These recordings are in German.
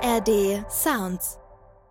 ARD Sounds.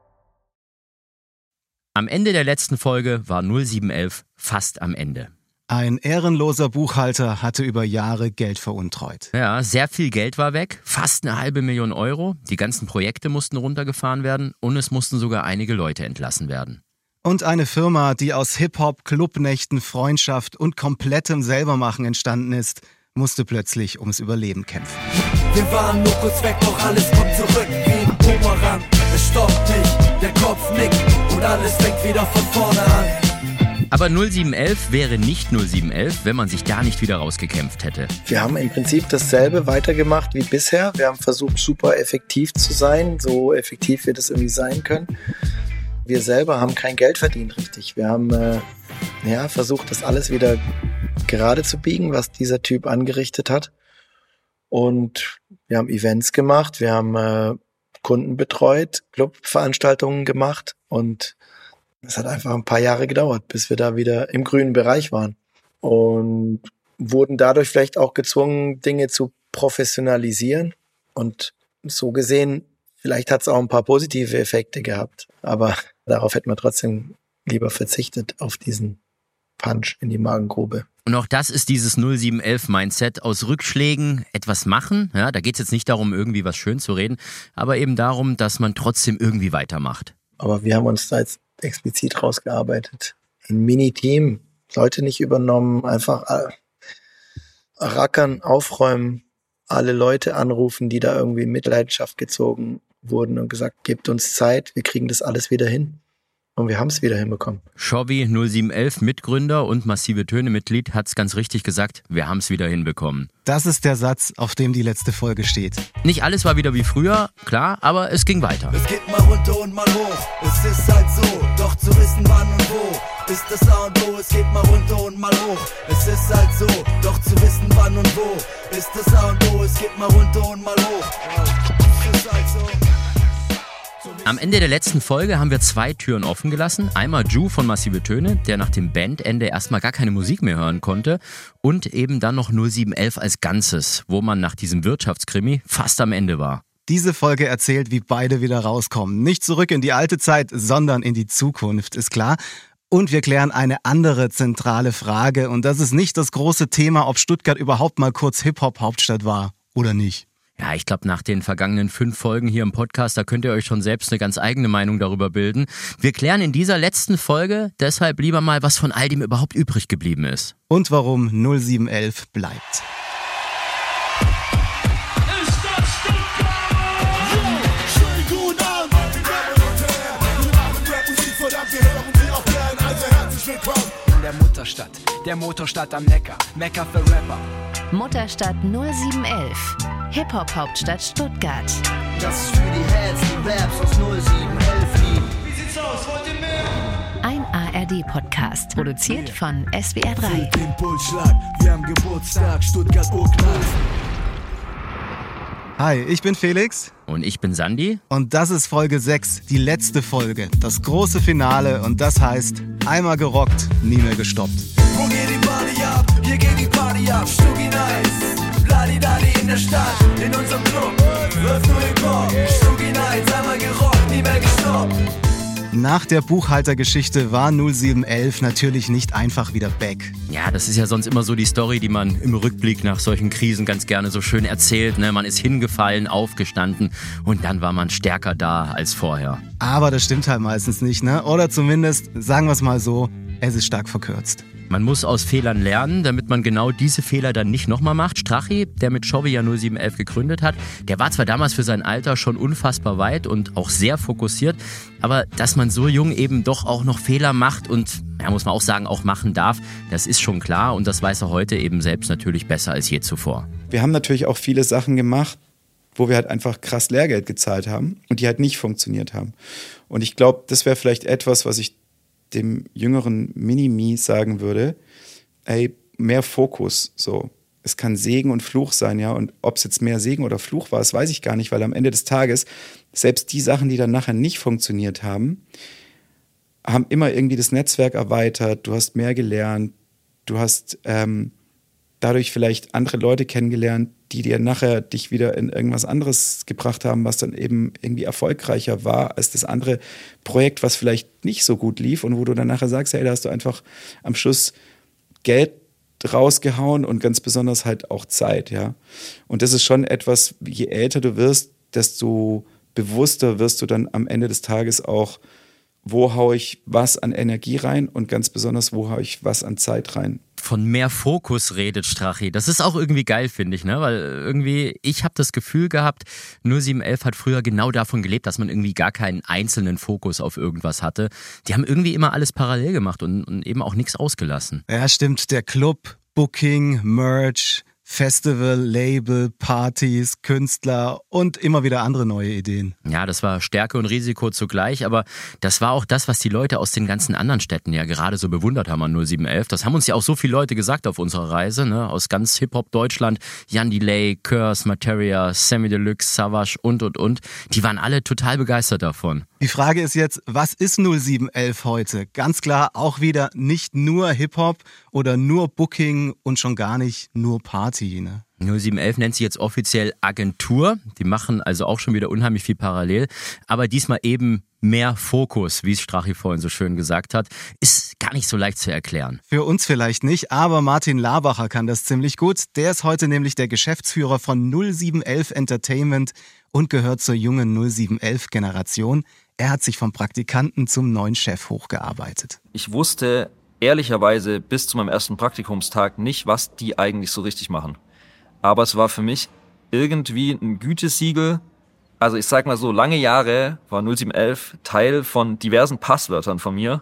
Am Ende der letzten Folge war 0711 fast am Ende. Ein ehrenloser Buchhalter hatte über Jahre Geld veruntreut. Ja, sehr viel Geld war weg, fast 500.000 Euro. Die ganzen Projekte mussten runtergefahren werden und es mussten sogar einige Leute entlassen werden. Und eine Firma, die aus Hip-Hop, Clubnächten, Freundschaft und komplettem Selbermachen entstanden ist, musste plötzlich ums Überleben kämpfen. Wir waren nur kurz weg, doch alles kommt zurück wie ein Bumerang. Es stoppt nicht, der Kopf nickt und alles fängt wieder von vorne an. Aber 0711 wäre nicht 0711, wenn man sich da nicht wieder rausgekämpft hätte. Wir haben im Prinzip dasselbe weitergemacht wie bisher. Wir haben versucht, super effektiv zu sein, so effektiv wir das irgendwie sein können. Wir selber haben kein Geld verdient, richtig. Wir haben versucht, das alles wieder gerade zu biegen, was dieser Typ angerichtet hat. Und wir haben Events gemacht, wir haben Kunden betreut, Clubveranstaltungen gemacht und es hat einfach ein paar Jahre gedauert, bis wir da wieder im grünen Bereich waren und wurden dadurch vielleicht auch gezwungen, Dinge zu professionalisieren und so gesehen, vielleicht hat es auch ein paar positive Effekte gehabt, aber darauf hätten wir trotzdem lieber verzichtet, auf diesen Punch in die Magengrube. Und auch das ist dieses 0711-Mindset, aus Rückschlägen etwas machen. Ja, da geht es jetzt nicht darum, irgendwie was schön zu reden, aber eben darum, dass man trotzdem irgendwie weitermacht. Aber wir haben uns da jetzt explizit rausgearbeitet. Ein Mini-Team, Leute nicht übernommen, einfach rackern, aufräumen, alle Leute anrufen, die da irgendwie in Mitleidenschaft gezogen wurden und gesagt, gebt uns Zeit, wir kriegen das alles wieder hin. Und wir haben es wieder hinbekommen. Shobi 0711, Mitgründer und Massive Töne Mitglied, hat es ganz richtig gesagt, wir haben es wieder hinbekommen. Das ist der Satz, auf dem die letzte Folge steht. Nicht alles war wieder wie früher, klar, aber es ging weiter. Es geht mal runter und mal hoch, es ist halt so, doch zu wissen wann und wo, ist das A und O, es geht mal runter und mal hoch, es ist halt so, doch zu wissen wann und wo, ist das A und O, es geht mal runter und mal hoch, es ist halt so. Am Ende der letzten Folge haben wir 2 Türen offen gelassen. Einmal Ju von Massive Töne, der nach dem Bandende erstmal gar keine Musik mehr hören konnte. Und eben dann noch 0711 als Ganzes, wo man nach diesem Wirtschaftskrimi fast am Ende war. Diese Folge erzählt, wie beide wieder rauskommen. Nicht zurück in die alte Zeit, sondern in die Zukunft, ist klar. Und wir klären eine andere zentrale Frage. Und das ist nicht das große Thema, ob Stuttgart überhaupt mal kurz Hip-Hop-Hauptstadt war oder nicht. Ja, ich glaube, nach den vergangenen 5 Folgen hier im Podcast, da könnt ihr euch schon selbst eine ganz eigene Meinung darüber bilden. Wir klären in dieser letzten Folge deshalb lieber mal, was von all dem überhaupt übrig geblieben ist. Und warum 0711 bleibt. Ist das Stuttgart? Schönen guten Abend, wir machen Rap-Musik, verdammt, wir hören sie auch gern, also herzlich willkommen. In der Mutterstadt, der Motorstadt am Neckar, Mekka für Rapper. Mutterstadt 0711. Hip-Hop-Hauptstadt Stuttgart. Das ist für die Heads, die Raps aus 0711 lieben. Wie sieht's aus, wollt ihr mehr? Ein ARD-Podcast, produziert von SWR 3. Den Pulsschlag, wir haben Geburtstag, Stuttgart urknall. Hi, ich bin Felix. Und ich bin Sandy. Und das ist Folge 6, die letzte Folge, das große Finale. Und das heißt, einmal gerockt, nie mehr gestoppt. Wo geht die Party ab? Hier geht die Party ab, Stuggi nice. Bladi-Dadi in der Stadt, in unserem Club. Wirf nur den Korb, Stuggi nice, einmal gerockt, nie mehr gestoppt. Nach der Buchhaltergeschichte war 0711 natürlich nicht einfach wieder back. Ja, das ist ja sonst immer so die Story, die man im Rückblick nach solchen Krisen ganz gerne so schön erzählt. Ne? Man ist hingefallen, aufgestanden und dann war man stärker da als vorher. Aber das stimmt halt meistens nicht, ne? Oder zumindest, sagen wir es mal so, es ist stark verkürzt. Man muss aus Fehlern lernen, damit man genau diese Fehler dann nicht nochmal macht. Strachi, der mit Shobi ja 0711 gegründet hat, der war zwar damals für sein Alter schon unfassbar weit und auch sehr fokussiert, aber dass man so jung eben doch auch noch Fehler macht und, ja, muss man auch sagen, auch machen darf, das ist schon klar und das weiß er heute eben selbst natürlich besser als je zuvor. Wir haben natürlich auch viele Sachen gemacht, wo wir halt einfach krass Lehrgeld gezahlt haben und die halt nicht funktioniert haben. Und ich glaube, das wäre vielleicht etwas, was ich dem jüngeren Mini-Me sagen würde, ey, mehr Fokus, so. Es kann Segen und Fluch sein, ja, und ob es jetzt mehr Segen oder Fluch war, das weiß ich gar nicht, weil am Ende des Tages, selbst die Sachen, die dann nachher nicht funktioniert haben, haben immer irgendwie das Netzwerk erweitert, du hast mehr gelernt, du hast dadurch vielleicht andere Leute kennengelernt, die dir nachher dich wieder in irgendwas anderes gebracht haben, was dann eben irgendwie erfolgreicher war als das andere Projekt, was vielleicht nicht so gut lief und wo du dann nachher sagst, hey, da hast du einfach am Schluss Geld rausgehauen und ganz besonders halt auch Zeit, ja. Und das ist schon etwas, je älter du wirst, desto bewusster wirst du dann am Ende des Tages auch, wo haue ich was an Energie rein und ganz besonders, wo haue ich was an Zeit rein. Von mehr Fokus redet Strachi. Das ist auch irgendwie geil, finde ich, ne? Weil irgendwie, ich habe das Gefühl gehabt, 0711 hat früher genau davon gelebt, dass man irgendwie gar keinen einzelnen Fokus auf irgendwas hatte. Die haben irgendwie immer alles parallel gemacht und eben auch nichts ausgelassen. Ja, stimmt. Der Club, Booking, Merch, Festival, Label, Partys, Künstler und immer wieder andere neue Ideen. Ja, das war Stärke und Risiko zugleich, aber das war auch das, was die Leute aus den ganzen anderen Städten ja gerade so bewundert haben an 0711. Das haben uns ja auch so viele Leute gesagt auf unserer Reise, ne? Aus ganz Hip-Hop Deutschland, Jan Delay, Curse, Materia, Sammy Deluxe, Savage und. Die waren alle total begeistert davon. Die Frage ist jetzt, was ist 0711 heute? Ganz klar auch wieder nicht nur Hip-Hop oder nur Booking und schon gar nicht nur Party. Ne? 0711 nennt sich jetzt offiziell Agentur. Die machen also auch schon wieder unheimlich viel parallel. Aber diesmal eben mehr Fokus, wie es Strachi vorhin so schön gesagt hat. Ist gar nicht so leicht zu erklären. Für uns vielleicht nicht, aber Martin Labacher kann das ziemlich gut. Der ist heute nämlich der Geschäftsführer von 0711 Entertainment und gehört zur jungen 0711-Generation. Er hat sich vom Praktikanten zum neuen Chef hochgearbeitet. Ich wusste ehrlicherweise bis zu meinem ersten Praktikumstag nicht, was die eigentlich so richtig machen. Aber es war für mich irgendwie ein Gütesiegel. Also ich sag mal so, lange Jahre war 0711 Teil von diversen Passwörtern von mir.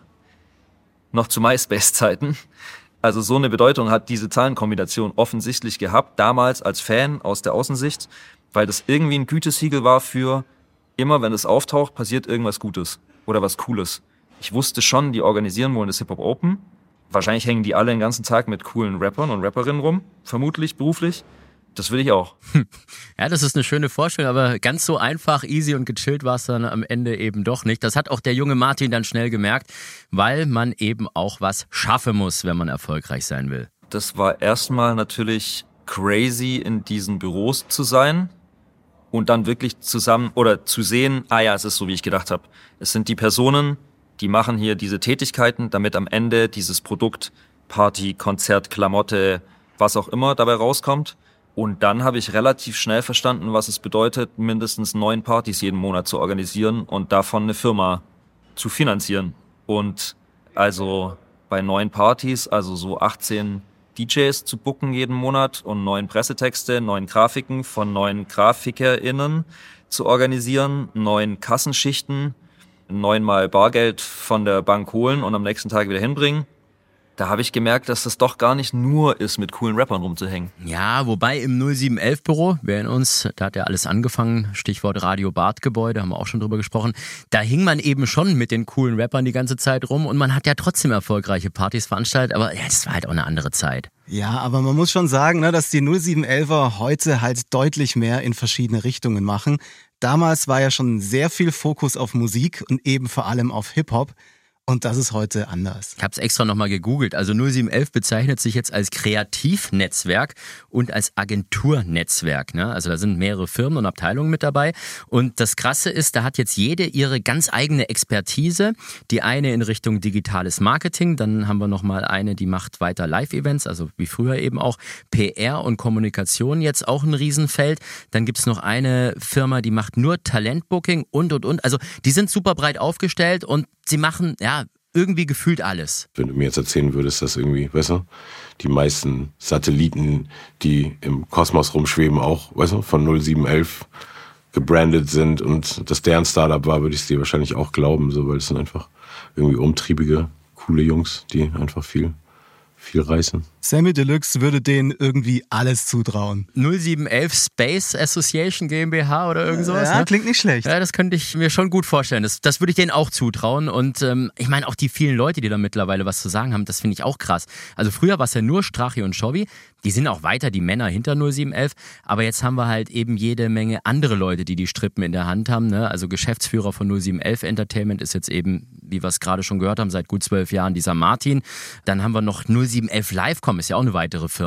Noch zu MySpace-Zeiten. Also so eine Bedeutung hat diese Zahlenkombination offensichtlich gehabt, damals als Fan aus der Außensicht, weil das irgendwie ein Gütesiegel war für immer, wenn es auftaucht, passiert irgendwas Gutes oder was Cooles. Ich wusste schon, die organisieren wollen das Hip-Hop Open. Wahrscheinlich hängen die alle den ganzen Tag mit coolen Rappern und Rapperinnen rum, vermutlich beruflich. Das will ich auch. Ja, das ist eine schöne Vorstellung, aber ganz so einfach, easy und gechillt war es dann am Ende eben doch nicht. Das hat auch der junge Martin dann schnell gemerkt, weil man eben auch was schaffen muss, wenn man erfolgreich sein will. Das war erstmal natürlich crazy, in diesen Büros zu sein und dann wirklich zusammen oder zu sehen, es ist so, wie ich gedacht habe. Es sind die Personen, die machen hier diese Tätigkeiten, damit am Ende dieses Produkt, Party, Konzert, Klamotte, was auch immer dabei rauskommt. Und dann habe ich relativ schnell verstanden, was es bedeutet, mindestens 9 Partys jeden Monat zu organisieren und davon eine Firma zu finanzieren. Und also bei 9 Partys, also so 18 DJs zu booken jeden Monat und 9 Pressetexte, 9 Grafiken von 9 GrafikerInnen zu organisieren, 9 Kassenschichten, 9-mal Bargeld von der Bank holen und am nächsten Tag wieder hinbringen. Da habe ich gemerkt, dass das doch gar nicht nur ist, mit coolen Rappern rumzuhängen. Ja, wobei im 0711-Büro, wir erinnern uns, da hat ja alles angefangen, Stichwort Radio-Bart-Gebäude, haben wir auch schon drüber gesprochen, da hing man eben schon mit den coolen Rappern die ganze Zeit rum und man hat ja trotzdem erfolgreiche Partys veranstaltet, aber ja, das war halt auch eine andere Zeit. Ja, aber man muss schon sagen, ne, dass die 0711er heute halt deutlich mehr in verschiedene Richtungen machen. Damals war ja schon sehr viel Fokus auf Musik und eben vor allem auf Hip-Hop. Und das ist heute anders. Ich habe es extra nochmal gegoogelt. Also 0711 bezeichnet sich jetzt als Kreativnetzwerk und als Agenturnetzwerk. Ne? Also da sind mehrere Firmen und Abteilungen mit dabei. Und das Krasse ist, da hat jetzt jede ihre ganz eigene Expertise. Die eine in Richtung digitales Marketing. Dann haben wir nochmal eine, die macht weiter Live-Events, also wie früher eben auch. PR und Kommunikation jetzt auch ein Riesenfeld. Dann gibt's noch eine Firma, die macht nur Talentbooking und. Also die sind super breit aufgestellt und sie machen, ja, irgendwie gefühlt alles. Wenn du mir jetzt erzählen würdest, dass irgendwie, weißt du, die meisten Satelliten, die im Kosmos rumschweben, auch, weißt du, von 0711 gebrandet sind und das deren Startup war, würde ich es dir wahrscheinlich auch glauben, so, weil es sind einfach irgendwie umtriebige, coole Jungs, die einfach viel reißen. Sammy Deluxe würde denen irgendwie alles zutrauen. 0711 Space Association GmbH oder irgend sowas. Ja, ne? Klingt nicht schlecht. Ja, das könnte ich mir schon gut vorstellen. Das würde ich denen auch zutrauen. Und ich meine, auch die vielen Leute, die da mittlerweile was zu sagen haben, das finde ich auch krass. Also früher war es ja nur Strachi und Chobby. Die sind auch weiter die Männer hinter 0711. Aber jetzt haben wir halt eben jede Menge andere Leute, die die Strippen in der Hand haben. Ne? Also Geschäftsführer von 0711 Entertainment ist jetzt eben, wie wir es gerade schon gehört haben, seit gut 12 Jahren dieser Martin. Dann haben wir noch 0711 Livecom, ist ja auch eine weitere Firma.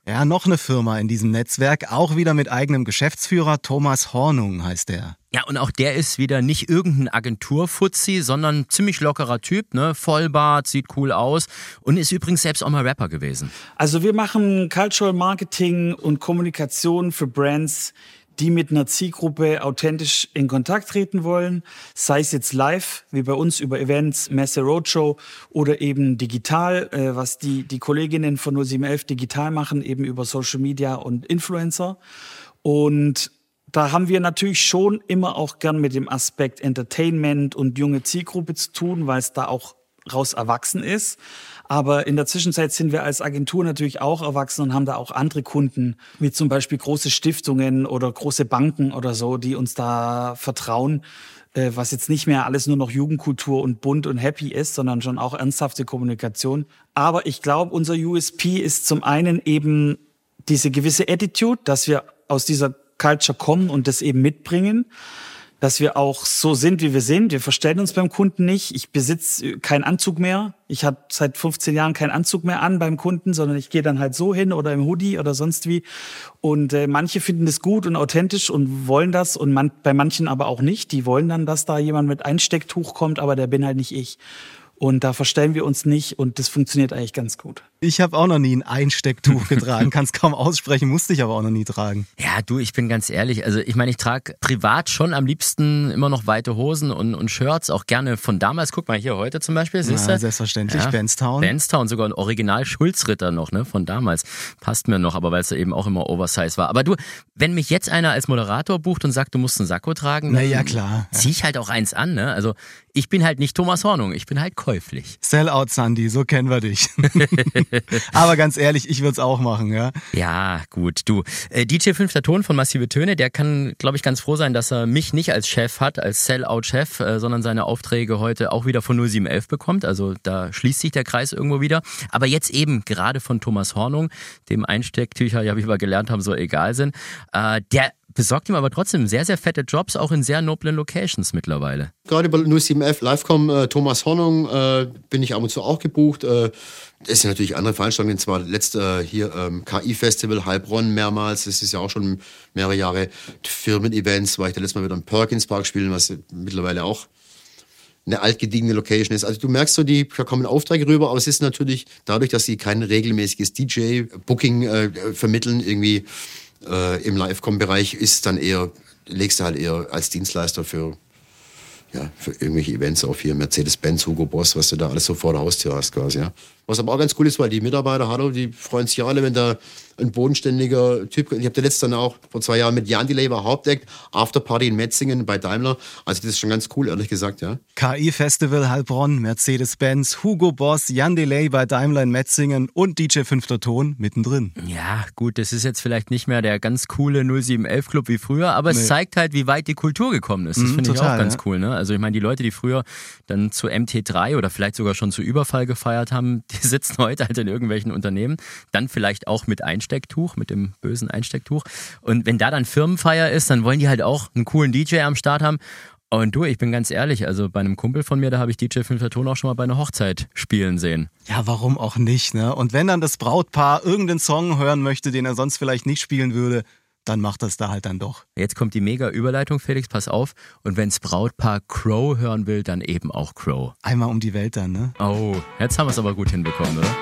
Ja, noch eine Firma in diesem Netzwerk, auch wieder mit eigenem Geschäftsführer, Thomas Hornung heißt der. Ja, und auch der ist wieder nicht irgendein Agenturfuzzi, sondern ziemlich lockerer Typ, ne? Vollbart, sieht cool aus und ist übrigens selbst auch mal Rapper gewesen. Also wir machen Cultural Marketing und Kommunikation für Brands, die mit einer Zielgruppe authentisch in Kontakt treten wollen, sei es jetzt live, wie bei uns über Events, Messe, Roadshow oder eben digital, was die Kolleginnen von 0711 digital machen, eben über Social Media und Influencer. Und da haben wir natürlich schon immer auch gern mit dem Aspekt Entertainment und junge Zielgruppe zu tun, weil es da auch raus erwachsen ist. Aber in der Zwischenzeit sind wir als Agentur natürlich auch erwachsen und haben da auch andere Kunden, wie zum Beispiel große Stiftungen oder große Banken oder so, die uns da vertrauen, was jetzt nicht mehr alles nur noch Jugendkultur und bunt und happy ist, sondern schon auch ernsthafte Kommunikation. Aber ich glaube, unser USP ist zum einen eben diese gewisse Attitude, dass wir aus dieser Culture kommen und das eben mitbringen, dass wir auch so sind, wie wir sind. Wir verstellen uns beim Kunden nicht. Ich besitze keinen Anzug mehr. Ich habe seit 15 Jahren keinen Anzug mehr an beim Kunden, sondern ich gehe dann halt so hin oder im Hoodie oder sonst wie. Und manche finden das gut und authentisch und wollen das und bei manchen aber auch nicht. Die wollen dann, dass da jemand mit Einstecktuch kommt, aber der bin halt nicht ich. Und da verstellen wir uns nicht und das funktioniert eigentlich ganz gut. Ich habe auch noch nie ein Einstecktuch getragen, kann es kaum aussprechen, musste ich aber auch noch nie tragen. Ja, du, ich bin ganz ehrlich, also ich meine, ich trage privat schon am liebsten immer noch weite Hosen und Shirts, auch gerne von damals. Guck mal hier heute zum Beispiel, siehst du? Ja, selbstverständlich, ja, Benstown, sogar ein Original-Schulzritter noch, ne, von damals. Passt mir noch, aber weil es ja eben auch immer Oversize war. Aber du, wenn mich jetzt einer als Moderator bucht und sagt, du musst einen Sakko tragen, na ja, klar, zieh ich halt auch eins an, ne? Also ich bin halt nicht Thomas Hornung, ich bin halt käuflich. Sellout, Sandy, so kennen wir dich. Aber ganz ehrlich, ich würde es auch machen, ja. Ja, gut, du. DJ 5. Ton von Massive Töne, der kann, glaube ich, ganz froh sein, dass er mich nicht als Chef hat, als Sellout-Chef, sondern seine Aufträge heute auch wieder von 0711 bekommt. Also da schließt sich der Kreis irgendwo wieder. Aber jetzt eben gerade von Thomas Hornung, dem Einstecktücher, ja, wie wir gelernt haben, so egal sind, der besorgt ihm aber trotzdem sehr, sehr fette Jobs, auch in sehr noblen Locations mittlerweile. Gerade bei 0711 Livecom, Thomas Hornung, bin ich ab und zu auch gebucht. Es sind natürlich andere Veranstaltungen, zwar hier KI-Festival, Heilbronn mehrmals, das ist ja auch schon mehrere Jahre. Firmen-Events, war ich da letztes Mal wieder im Perkins Park spielen, was mittlerweile auch eine altgediegene Location ist. Also du merkst so, da kommen Aufträge rüber, aber es ist natürlich dadurch, dass sie kein regelmäßiges DJ-Booking vermitteln, irgendwie im Livecom-Bereich ist dann legst du halt eher als Dienstleister für irgendwelche Events auf hier, Mercedes-Benz, Hugo Boss, was du da alles so vor der Haustür hast quasi, ja. Was aber auch ganz cool ist, weil die Mitarbeiter, die freuen sich ja alle, wenn da ein bodenständiger Typ, ich habe letztes dann auch vor 2 Jahren mit Jan Delay war Hauptdeck, Afterparty in Metzingen bei Daimler, also das ist schon ganz cool, ehrlich gesagt, ja. KI-Festival Heilbronn, Mercedes-Benz, Hugo Boss, Jan Delay bei Daimler in Metzingen und DJ 5. Ton mittendrin. Ja, gut, das ist jetzt vielleicht nicht mehr der ganz coole 0711-Club wie früher, aber es zeigt halt, wie weit die Kultur gekommen ist. Das finde ich auch ganz cool, ne? Also ich meine, die Leute, die früher dann zu MT3 oder vielleicht sogar schon zu Überfall gefeiert haben, die sitzen heute halt in irgendwelchen Unternehmen, dann vielleicht auch mit Einstecktuch, mit dem bösen Einstecktuch. Und wenn da dann Firmenfeier ist, dann wollen die halt auch einen coolen DJ am Start haben. Und du, ich bin ganz ehrlich, also bei einem Kumpel von mir, da habe ich DJ 5. Ton auch schon mal bei einer Hochzeit spielen sehen. Ja, warum auch nicht, ne? Und wenn dann das Brautpaar irgendeinen Song hören möchte, den er sonst vielleicht nicht spielen würde, dann macht das da halt dann doch. Jetzt kommt die mega Überleitung, Felix, pass auf. Und wenn's Brautpaar Crow hören will, dann eben auch Crow. Einmal um die Welt dann, ne? Oh, jetzt haben wir es aber gut hinbekommen, oder?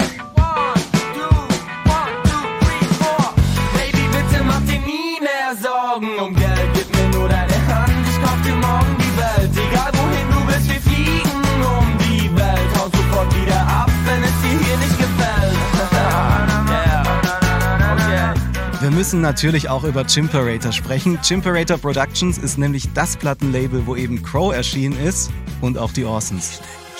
Baby, bitte mach dir nie mehr Sorgen um Geld. Gib mir nur deine Hand, ich kauf dir morgen die Welt. Egal wohin du bist, wir fliegen um die Welt. Hau sofort wieder ab, wenn es dir hier nicht gefällt. Wir müssen natürlich auch über Chimperator sprechen. Chimperator Productions ist nämlich das Plattenlabel, wo eben Crow erschienen ist und auch die Orsons.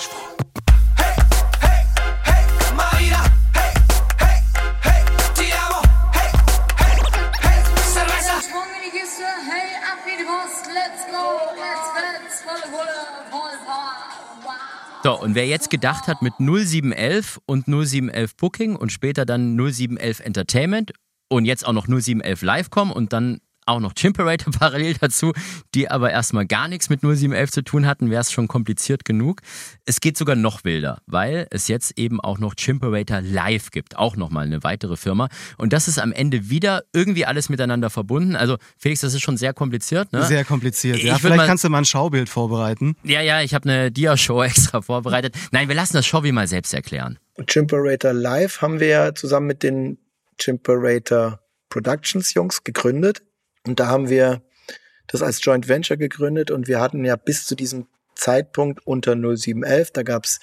So, und wer jetzt gedacht hat mit 0711 und 0711 Booking und später dann 0711 Entertainment und jetzt auch noch 0711 Livecom und dann auch noch Chimperator parallel dazu, die aber erstmal gar nichts mit 0711 zu tun hatten, wäre es schon kompliziert genug. Es geht sogar noch wilder, weil es jetzt eben auch noch Chimperator Live gibt, auch nochmal eine weitere Firma. Und das ist am Ende wieder irgendwie alles miteinander verbunden. Also Felix, das ist schon sehr kompliziert, ne? Sehr kompliziert, ja. Vielleicht kannst du mal ein Schaubild vorbereiten. Ja, ich habe eine Dia-Show extra vorbereitet. Nein, wir lassen das Shovi mal selbst erklären. Chimperator Live haben wir ja zusammen mit den Chimperator Productions Jungs gegründet. Und da haben wir das als Joint Venture gegründet. Und wir hatten ja bis zu diesem Zeitpunkt unter 0711, da gab's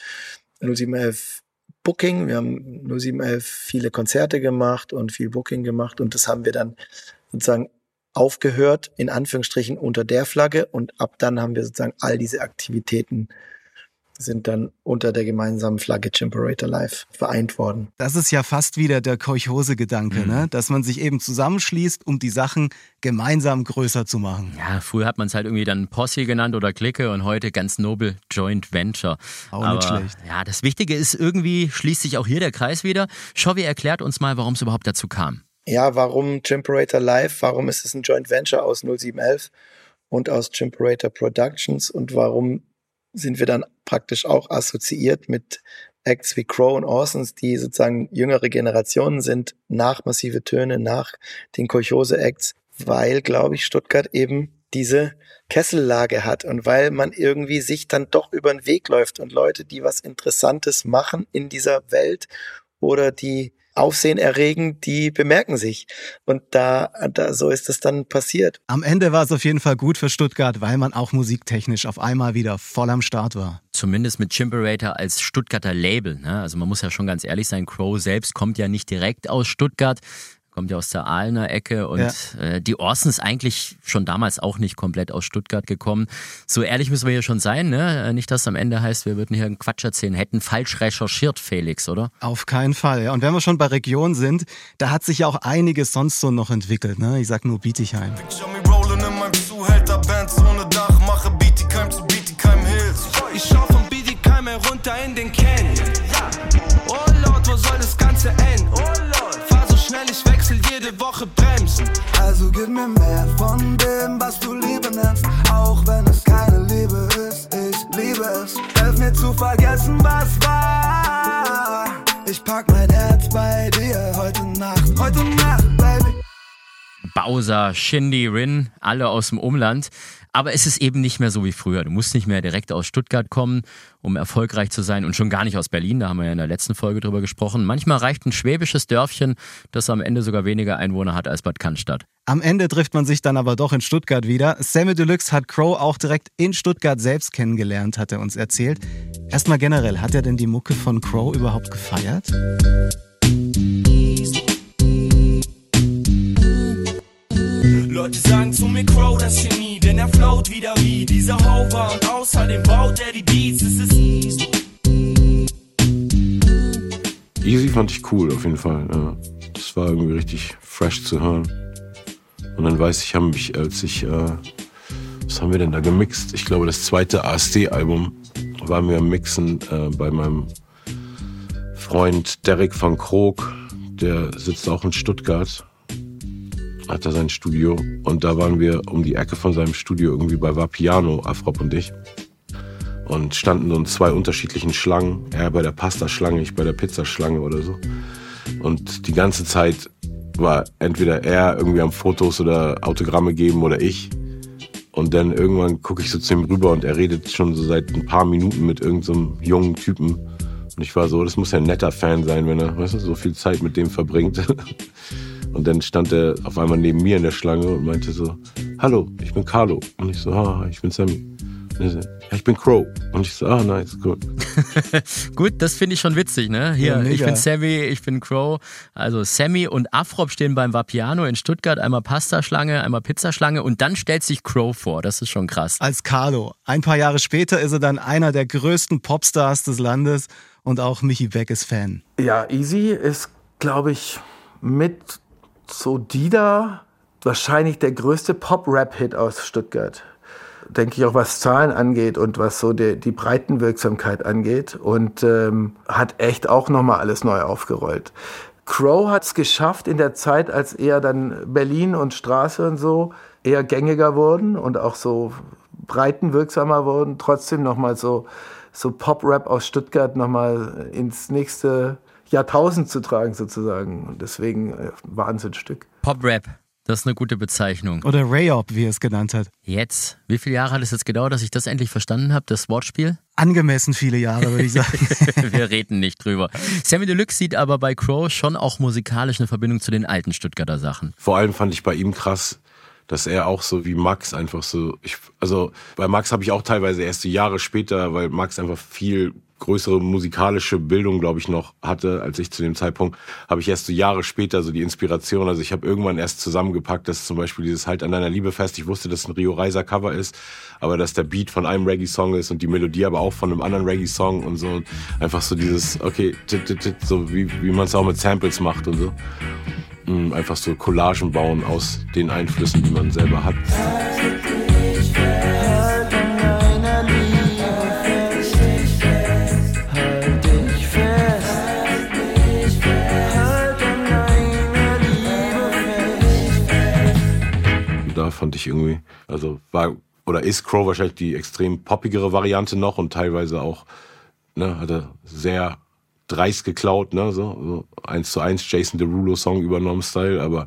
0711 Booking. Wir haben 0711 viele Konzerte gemacht und viel Booking gemacht. Und das haben wir dann sozusagen aufgehört, in Anführungsstrichen unter der Flagge. Und ab dann haben wir sozusagen all diese Aktivitäten sind dann unter der gemeinsamen Flagge Chimperator Live vereint worden. Das ist ja fast wieder der Kolchose-Gedanke, ne? Dass man sich eben zusammenschließt, um die Sachen gemeinsam größer zu machen. Ja, früher hat man es halt irgendwie dann Posse genannt oder Clique und heute ganz nobel Joint Venture. Auch nicht schlecht. Ja, das Wichtige ist, irgendwie schließt sich auch hier der Kreis wieder. Shovi erklärt uns mal, warum es überhaupt dazu kam. Ja, warum Chimperator Live? Warum ist es ein Joint Venture aus 0711 und aus Chimperator Productions? Und warum sind wir dann praktisch auch assoziiert mit Acts wie Crow und Orsons, die sozusagen jüngere Generationen sind, nach Massive Töne, nach den Kolchose-Acts, weil, glaube ich, Stuttgart eben diese Kessellage hat und weil man irgendwie sich dann doch über den Weg läuft und Leute, die was Interessantes machen in dieser Welt oder die Aufsehen erregen, die bemerken sich. Und da so ist es dann passiert. Am Ende war es auf jeden Fall gut für Stuttgart, weil man auch musiktechnisch auf einmal wieder voll am Start war. Zumindest mit Chimperator als Stuttgarter Label, ne? Also man muss ja schon ganz ehrlich sein, Crow selbst kommt ja nicht direkt aus Stuttgart. Kommt ja aus der Ahlener Ecke und die Orsons eigentlich schon damals auch nicht komplett aus Stuttgart gekommen. So ehrlich müssen wir hier schon sein, ne? Nicht, dass es am Ende heißt, wir würden hier einen Quatsch erzählen, hätten falsch recherchiert, Felix, oder? Auf keinen Fall, ja. Und wenn wir schon bei Region sind, da hat sich ja auch einiges sonst so noch entwickelt, ne? Ich sag nur Bietigheim. Ich schau von Bietigheim herunter in den Canyon. Oh Lord, wo soll das Ganze enden? Oh Lord, fahr so schnell, ich wechsel jede Woche Bremsen. Also gib mir mehr von dem, was du Liebe nennst. Auch wenn es keine Liebe ist, ich liebe es. Helf mir zu vergessen, was war. Ich pack mein Herz bei dir heute Nacht, Baby. Bowser, Shindy, Rin, alle aus dem Umland. Aber es ist eben nicht mehr so wie früher. Du musst nicht mehr direkt aus Stuttgart kommen, um erfolgreich zu sein und schon gar nicht aus Berlin. Da haben wir ja in der letzten Folge drüber gesprochen. Manchmal reicht ein schwäbisches Dörfchen, das am Ende sogar weniger Einwohner hat als Bad Cannstatt. Am Ende trifft man sich dann aber doch in Stuttgart wieder. Samy Deluxe hat Crow auch direkt in Stuttgart selbst kennengelernt, hat er uns erzählt. Erstmal generell, hat er denn die Mucke von Crow überhaupt gefeiert? Leute sagen zu mir Crow das Genie, denn er float wieder wie dieser Hover und außerdem baut er die Beats, es ist Easy fand ich cool auf jeden Fall, ja. Das war irgendwie richtig fresh zu hören. Und dann weiß ich, was haben wir denn da gemixt? Ich glaube, das zweite ASD-Album waren wir am Mixen bei meinem Freund Derek van Krook, der sitzt auch in Stuttgart. Hat er sein Studio und da waren wir um die Ecke von seinem Studio irgendwie bei Vapiano, Afrop und ich, und standen so in zwei unterschiedlichen Schlangen, er bei der Pasta-Schlange, ich bei der Pizzaschlange oder so, und die ganze Zeit war entweder er irgendwie am Fotos oder Autogramme geben oder ich, und dann irgendwann gucke ich so zu ihm rüber und er redet schon so seit ein paar Minuten mit irgendeinem so jungen Typen und ich war so, das muss ja ein netter Fan sein, wenn er, weißt du, so viel Zeit mit dem verbringt. Und dann stand er auf einmal neben mir in der Schlange und meinte so, hallo, ich bin Carlo. Und ich so, ich bin Samy. Und er so, ja, ich bin Crow. Und ich so, nice, cool. Gut, das finde ich schon witzig, ne? Hier, ja, ich bin Samy, ich bin Crow. Also Samy und Afrop stehen beim Vapiano in Stuttgart, einmal Pastaschlange, einmal Pizzaschlange und dann stellt sich Crow vor. Das ist schon krass. Als Carlo. Ein paar Jahre später ist er dann einer der größten Popstars des Landes und auch Michi Beck ist Fan. Ja, Easy ist, glaube ich, mit so Dida wahrscheinlich der größte Pop-Rap-Hit aus Stuttgart. Denke ich auch, was Zahlen angeht und was so die Breitenwirksamkeit angeht. Und hat echt auch nochmal alles neu aufgerollt. Crow hat es geschafft in der Zeit, als eher dann Berlin und Straße und so eher gängiger wurden und auch so breitenwirksamer wurden, trotzdem nochmal so Pop-Rap aus Stuttgart nochmal ins nächste Jahrtausend zu tragen sozusagen. Und deswegen Wahnsinnsstück. Pop-Rap, das ist eine gute Bezeichnung. Oder Rayop, wie er es genannt hat. Jetzt, wie viele Jahre hat es jetzt gedauert, dass ich das endlich verstanden habe, das Wortspiel? Angemessen viele Jahre, würde ich sagen. Wir reden nicht drüber. Samy Deluxe sieht aber bei Crow schon auch musikalisch eine Verbindung zu den alten Stuttgarter Sachen. Vor allem fand ich bei ihm krass, dass er auch so wie Max einfach so, also bei Max habe ich auch teilweise erst Jahre später, weil Max einfach viel größere musikalische Bildung, glaube ich, noch hatte, als ich zu dem Zeitpunkt, habe ich erst so Jahre später so die Inspiration, also ich habe irgendwann erst zusammengepackt, dass zum Beispiel dieses Halt an deiner Liebe fest, ich wusste, dass es ein Rio Reiser Cover ist, aber dass der Beat von einem Reggae-Song ist und die Melodie aber auch von einem anderen Reggae-Song und so, einfach so dieses, okay, so wie man es auch mit Samples macht und so. Einfach so Collagen bauen aus den Einflüssen, die man selber hat. Da fand ich irgendwie, also war oder ist Crow wahrscheinlich die extrem poppigere Variante noch und teilweise auch, ne, hat er sehr dreist geklaut, ne, so 1:1 Jason Derulo Song übernommen Style, aber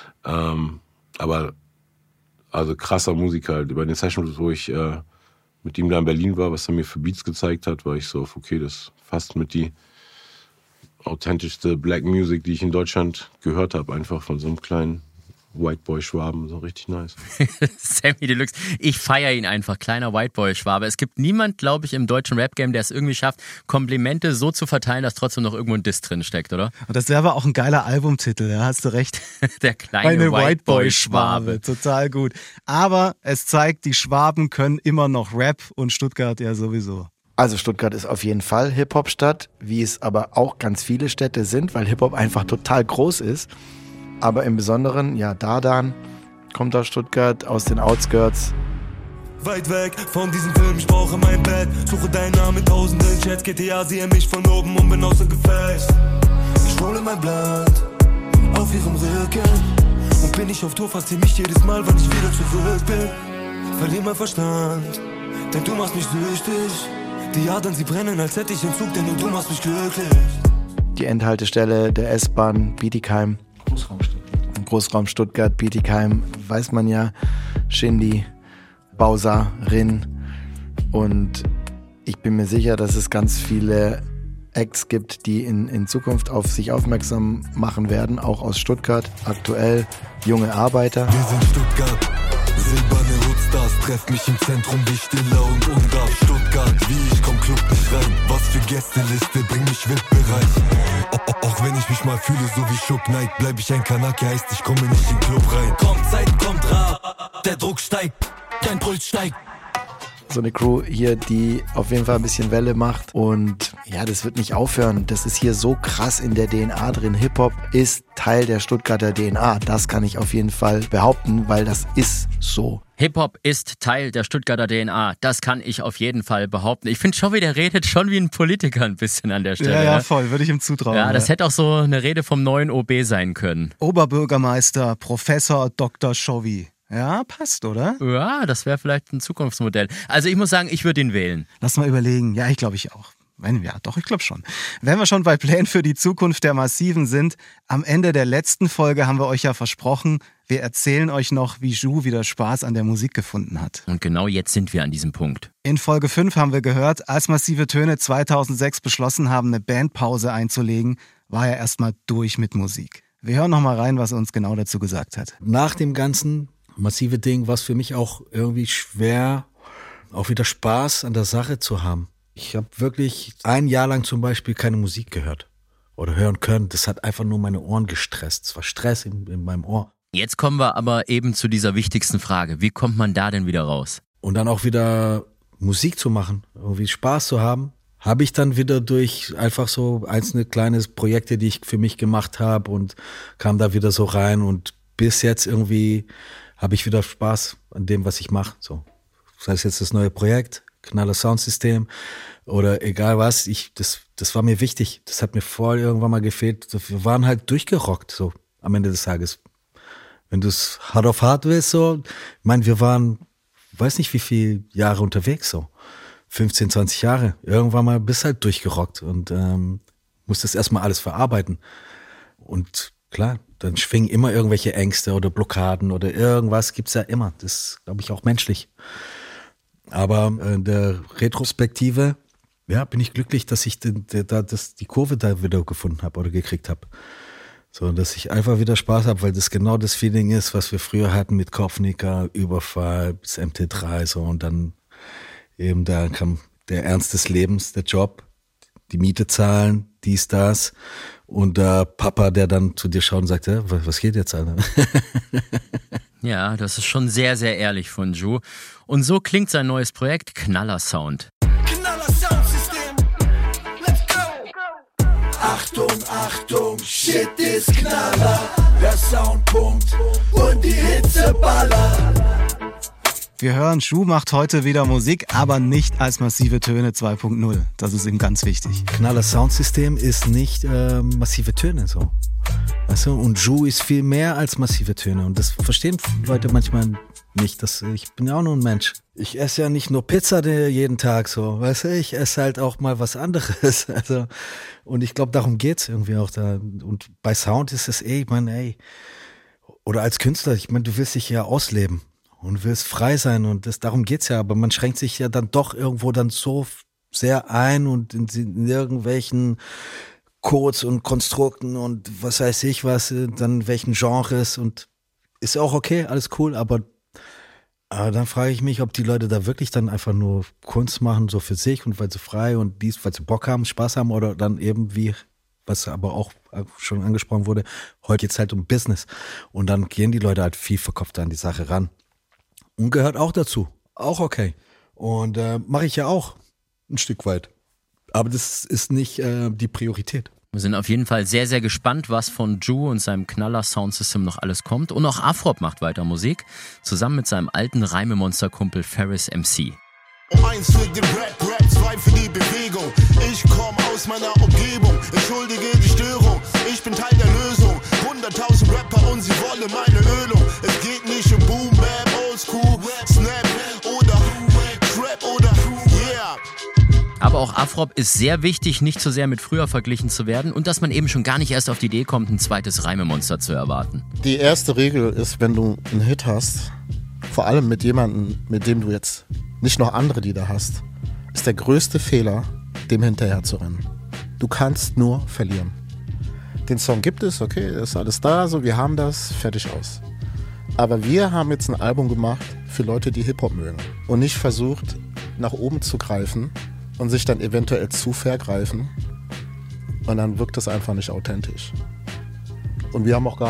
also krasser Musiker. Bei den Sessions, wo ich mit ihm da in Berlin war, was er mir für Beats gezeigt hat, war ich so auf, okay, das ist fast mit die authentischste Black Music, die ich in Deutschland gehört habe, einfach von so einem kleinen White Boy Schwaben, so richtig nice. Samy Deluxe, ich feiere ihn einfach, kleiner White Boy Schwabe. Es gibt niemand, glaube ich, im deutschen Rap-Game, der es irgendwie schafft, Komplimente so zu verteilen, dass trotzdem noch irgendwo ein Diss drin steckt, oder? Und das wäre aber auch ein geiler Albumtitel, ja, hast du recht. Der kleine White Boy Schwabe. Total gut. Aber es zeigt, die Schwaben können immer noch Rap und Stuttgart ja sowieso. Also Stuttgart ist auf jeden Fall Hip-Hop-Stadt, wie es aber auch ganz viele Städte sind, weil Hip-Hop einfach total groß ist. Aber im Besonderen, ja, Dardan kommt aus Stuttgart, aus den Outskirts. Weit weg von diesem Film, ich brauche mein Bett. Suche deinen Namen in tausenden Chats. GTA, sehe mich von oben und bin außer Gefecht. Ich rolle mein Blatt auf ihrem Rücken und bin ich auf Tour, fasziniert mich jedes Mal, wenn ich wieder zurück bin. Verlier mein Verstand, denn du machst mich süchtig. Die Adern, sie brennen, als hätte ich einen Zug, denn nur du machst mich glücklich. Die Endhaltestelle der S-Bahn Bietigheim. Großraum Stuttgart, Bietigheim, weiß man ja, Shindy, Bowser, Rin. Und ich bin mir sicher, dass es ganz viele Acts gibt, die in Zukunft auf sich aufmerksam machen werden, auch aus Stuttgart, aktuell junge Arbeiter. Wir sind Stuttgart, silberne Hoodstars, treff mich im Zentrum wie Stiller und Ungarn. Stuttgart, wie ich komm Club nicht rein, was für Gästeliste, bring mich VIP-Bereich. Auch wenn ich mich mal fühle, so wie Schuck Knight, bleib ich ein Kanake, heißt ich komme nicht in den Club rein. Kommt Zeit, kommt Rap, der Druck steigt, dein Puls steigt. So eine Crew hier, die auf jeden Fall ein bisschen Welle macht und ja, das wird nicht aufhören. Das ist hier so krass in der DNA drin. Hip-Hop ist Teil der Stuttgarter DNA. Das kann ich auf jeden Fall behaupten, weil das ist so. Hip-Hop ist Teil der Stuttgarter DNA. Das kann ich auf jeden Fall behaupten. Ich finde Chovy, der redet schon wie ein Politiker ein bisschen an der Stelle. Ja, voll, würde ich ihm zutrauen. Ja, das hätte auch so eine Rede vom neuen OB sein können. Oberbürgermeister, Professor Dr. Chovy. Ja, passt, oder? Ja, das wäre vielleicht ein Zukunftsmodell. Also ich muss sagen, ich würde ihn wählen. Lass mal überlegen. Ja, ich glaube ich auch. Ich glaube schon. Wenn wir schon bei Plänen für die Zukunft der Massiven sind, am Ende der letzten Folge haben wir euch ja versprochen, wir erzählen euch noch, wie Ju wieder Spaß an der Musik gefunden hat. Und genau jetzt sind wir an diesem Punkt. In Folge 5 haben wir gehört, als Massive Töne 2006 beschlossen haben, eine Bandpause einzulegen, war er erstmal durch mit Musik. Wir hören noch mal rein, was er uns genau dazu gesagt hat. Nach dem ganzen massive Ding war es für mich auch irgendwie schwer, auch wieder Spaß an der Sache zu haben. Ich habe wirklich ein Jahr lang zum Beispiel keine Musik gehört oder hören können. Das hat einfach nur meine Ohren gestresst. Es war Stress in meinem Ohr. Jetzt kommen wir aber eben zu dieser wichtigsten Frage. Wie kommt man da denn wieder raus? Und dann auch wieder Musik zu machen, irgendwie Spaß zu haben, habe ich dann wieder durch einfach so einzelne kleine Projekte, die ich für mich gemacht habe und kam da wieder so rein und bis jetzt irgendwie habe ich wieder Spaß an dem, was ich mache. So. Das heißt jetzt das neue Projekt, Knaller Soundsystem oder egal was, das war mir wichtig. Das hat mir voll irgendwann mal gefehlt. Wir waren halt durchgerockt, so am Ende des Tages. Wenn du es hart auf hart willst, so, ich meine, wir waren, weiß nicht wie viele Jahre unterwegs, so 15, 20 Jahre. Irgendwann mal bist halt durchgerockt und musst das erstmal alles verarbeiten. Und klar, dann schwingen immer irgendwelche Ängste oder Blockaden oder irgendwas gibt's ja immer. Das ist, glaube ich, auch menschlich. Aber in der Retrospektive, ja, bin ich glücklich, dass ich die Kurve da wieder gefunden habe oder gekriegt habe. So, dass ich einfach wieder Spaß habe, weil das genau das Feeling ist, was wir früher hatten mit Kopfnicker, Überfall, bis MT3, so. Und dann eben da kam der Ernst des Lebens, der Job, die Miete zahlen, dies, das. Und Papa, der dann zu dir schaut und sagt, ja, was geht jetzt, Alter? Ja, das ist schon sehr, sehr ehrlich von Ju. Und so klingt sein neues Projekt Knaller Sound. Knaller Soundsystem, let's go! Achtung, Achtung, shit ist Knaller. Der Sound pumpt und die Hitze ballert. Wir hören, Schuh macht heute wieder Musik, aber nicht als Massive Töne 2.0. Das ist ihm ganz wichtig. Knaller Soundsystem ist nicht massive Töne so. Weißt du? Und Ju ist viel mehr als massive Töne. Und das verstehen Leute manchmal nicht. Ich bin ja auch nur ein Mensch. Ich esse ja nicht nur Pizza jeden Tag so. Weißt du, ich esse halt auch mal was anderes. Also, und ich glaube, darum geht's irgendwie auch da. Und bei Sound ist es ich meine, oder als Künstler, ich meine, du willst dich ja ausleben. Und willst frei sein und darum geht's ja, aber man schränkt sich ja dann doch irgendwo dann so sehr ein und in irgendwelchen Codes und Konstrukten und was weiß ich was, dann welchen Genres und ist auch okay, alles cool, aber dann frage ich mich, ob die Leute da wirklich dann einfach nur Kunst machen, so für sich und weil sie frei und weil sie Bock haben, Spaß haben oder dann eben wie, was aber auch schon angesprochen wurde, heute geht's halt um Business und dann gehen die Leute halt viel verkopfter an die Sache ran. Und gehört auch dazu. Auch okay. Und mache ich ja auch ein Stück weit. Aber das ist nicht die Priorität. Wir sind auf jeden Fall sehr, sehr gespannt, was von Ju und seinem Knaller Soundsystem noch alles kommt. Und auch Afrop macht weiter Musik, zusammen mit seinem alten Reimemonster-Kumpel Ferris MC. 1 für den Rap, 2 für die Bewegung. Ich komm aus meiner Umgebung, entschuldige die Störung. Ich bin Teil der Lösung. 100.000 Rapper und sie wollen meine Ölung. Es geht nicht um Boom, Bap, Oldschool, Snap oder Trap oder yeah. Aber auch Afrop ist sehr wichtig, nicht so sehr mit früher verglichen zu werden und dass man eben schon gar nicht erst auf die Idee kommt, ein zweites Reimemonster zu erwarten. Die erste Regel ist, wenn du einen Hit hast, vor allem mit jemandem, mit dem du jetzt nicht noch andere Lieder hast, ist der größte Fehler, dem hinterher zu rennen. Du kannst nur verlieren. Den Song gibt es, okay, ist alles da, so wir haben das, fertig aus. Aber wir haben jetzt ein Album gemacht für Leute, die Hip-Hop mögen und nicht versucht, nach oben zu greifen und sich dann eventuell zu vergreifen und dann wirkt das einfach nicht authentisch. Und wir haben auch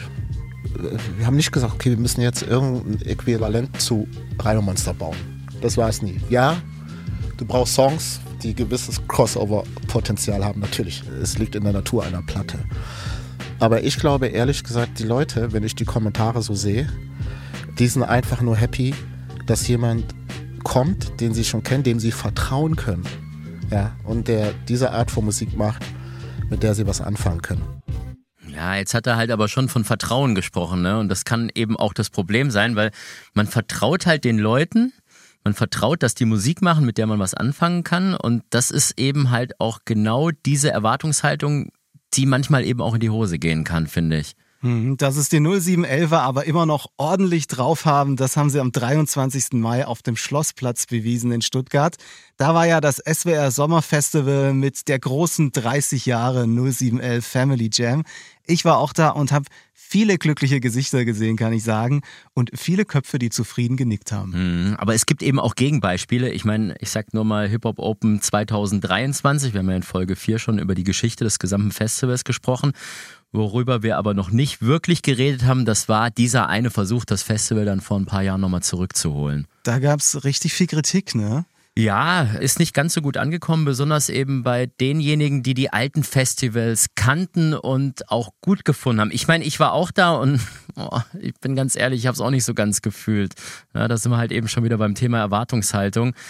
wir haben nicht gesagt, okay, wir müssen jetzt irgendein Äquivalent zu Reimemonster bauen. Das war es nie. Ja, du brauchst Songs, die gewisses Crossover-Potenzial haben, natürlich. Es liegt in der Natur einer Platte. Aber ich glaube, ehrlich gesagt, die Leute, wenn ich die Kommentare so sehe, die sind einfach nur happy, dass jemand kommt, den sie schon kennen, dem sie vertrauen können. Ja, und der diese Art von Musik macht, mit der sie was anfangen können. Ja, jetzt hat er halt aber schon von Vertrauen gesprochen, ne? Und das kann eben auch das Problem sein, weil man vertraut halt den Leuten, man vertraut, dass die Musik machen, mit der man was anfangen kann. Und das ist eben halt auch genau diese Erwartungshaltung, die manchmal eben auch in die Hose gehen kann, finde ich. Dass es die 0711er aber immer noch ordentlich drauf haben, das haben sie am 23. Mai auf dem Schlossplatz bewiesen in Stuttgart. Da war ja das SWR Sommerfestival mit der großen 30 Jahre 0711 Family Jam. Ich war auch da und habe viele glückliche Gesichter gesehen, kann ich sagen. Und viele Köpfe, die zufrieden genickt haben. Aber es gibt eben auch Gegenbeispiele. Ich meine, ich sag nur mal Hip-Hop Open 2023. Wir haben ja in Folge 4 schon über die Geschichte des gesamten Festivals gesprochen. Worüber wir aber noch nicht wirklich geredet haben, das war dieser eine Versuch, das Festival dann vor ein paar Jahren nochmal zurückzuholen. Da gab's richtig viel Kritik, ne? Ja, ist nicht ganz so gut angekommen, besonders eben bei denjenigen, die die alten Festivals kannten und auch gut gefunden haben. Ich meine, ich war auch da und ich bin ganz ehrlich, ich habe es auch nicht so ganz gefühlt. Ja, da sind wir halt eben schon wieder beim Thema Erwartungshaltung.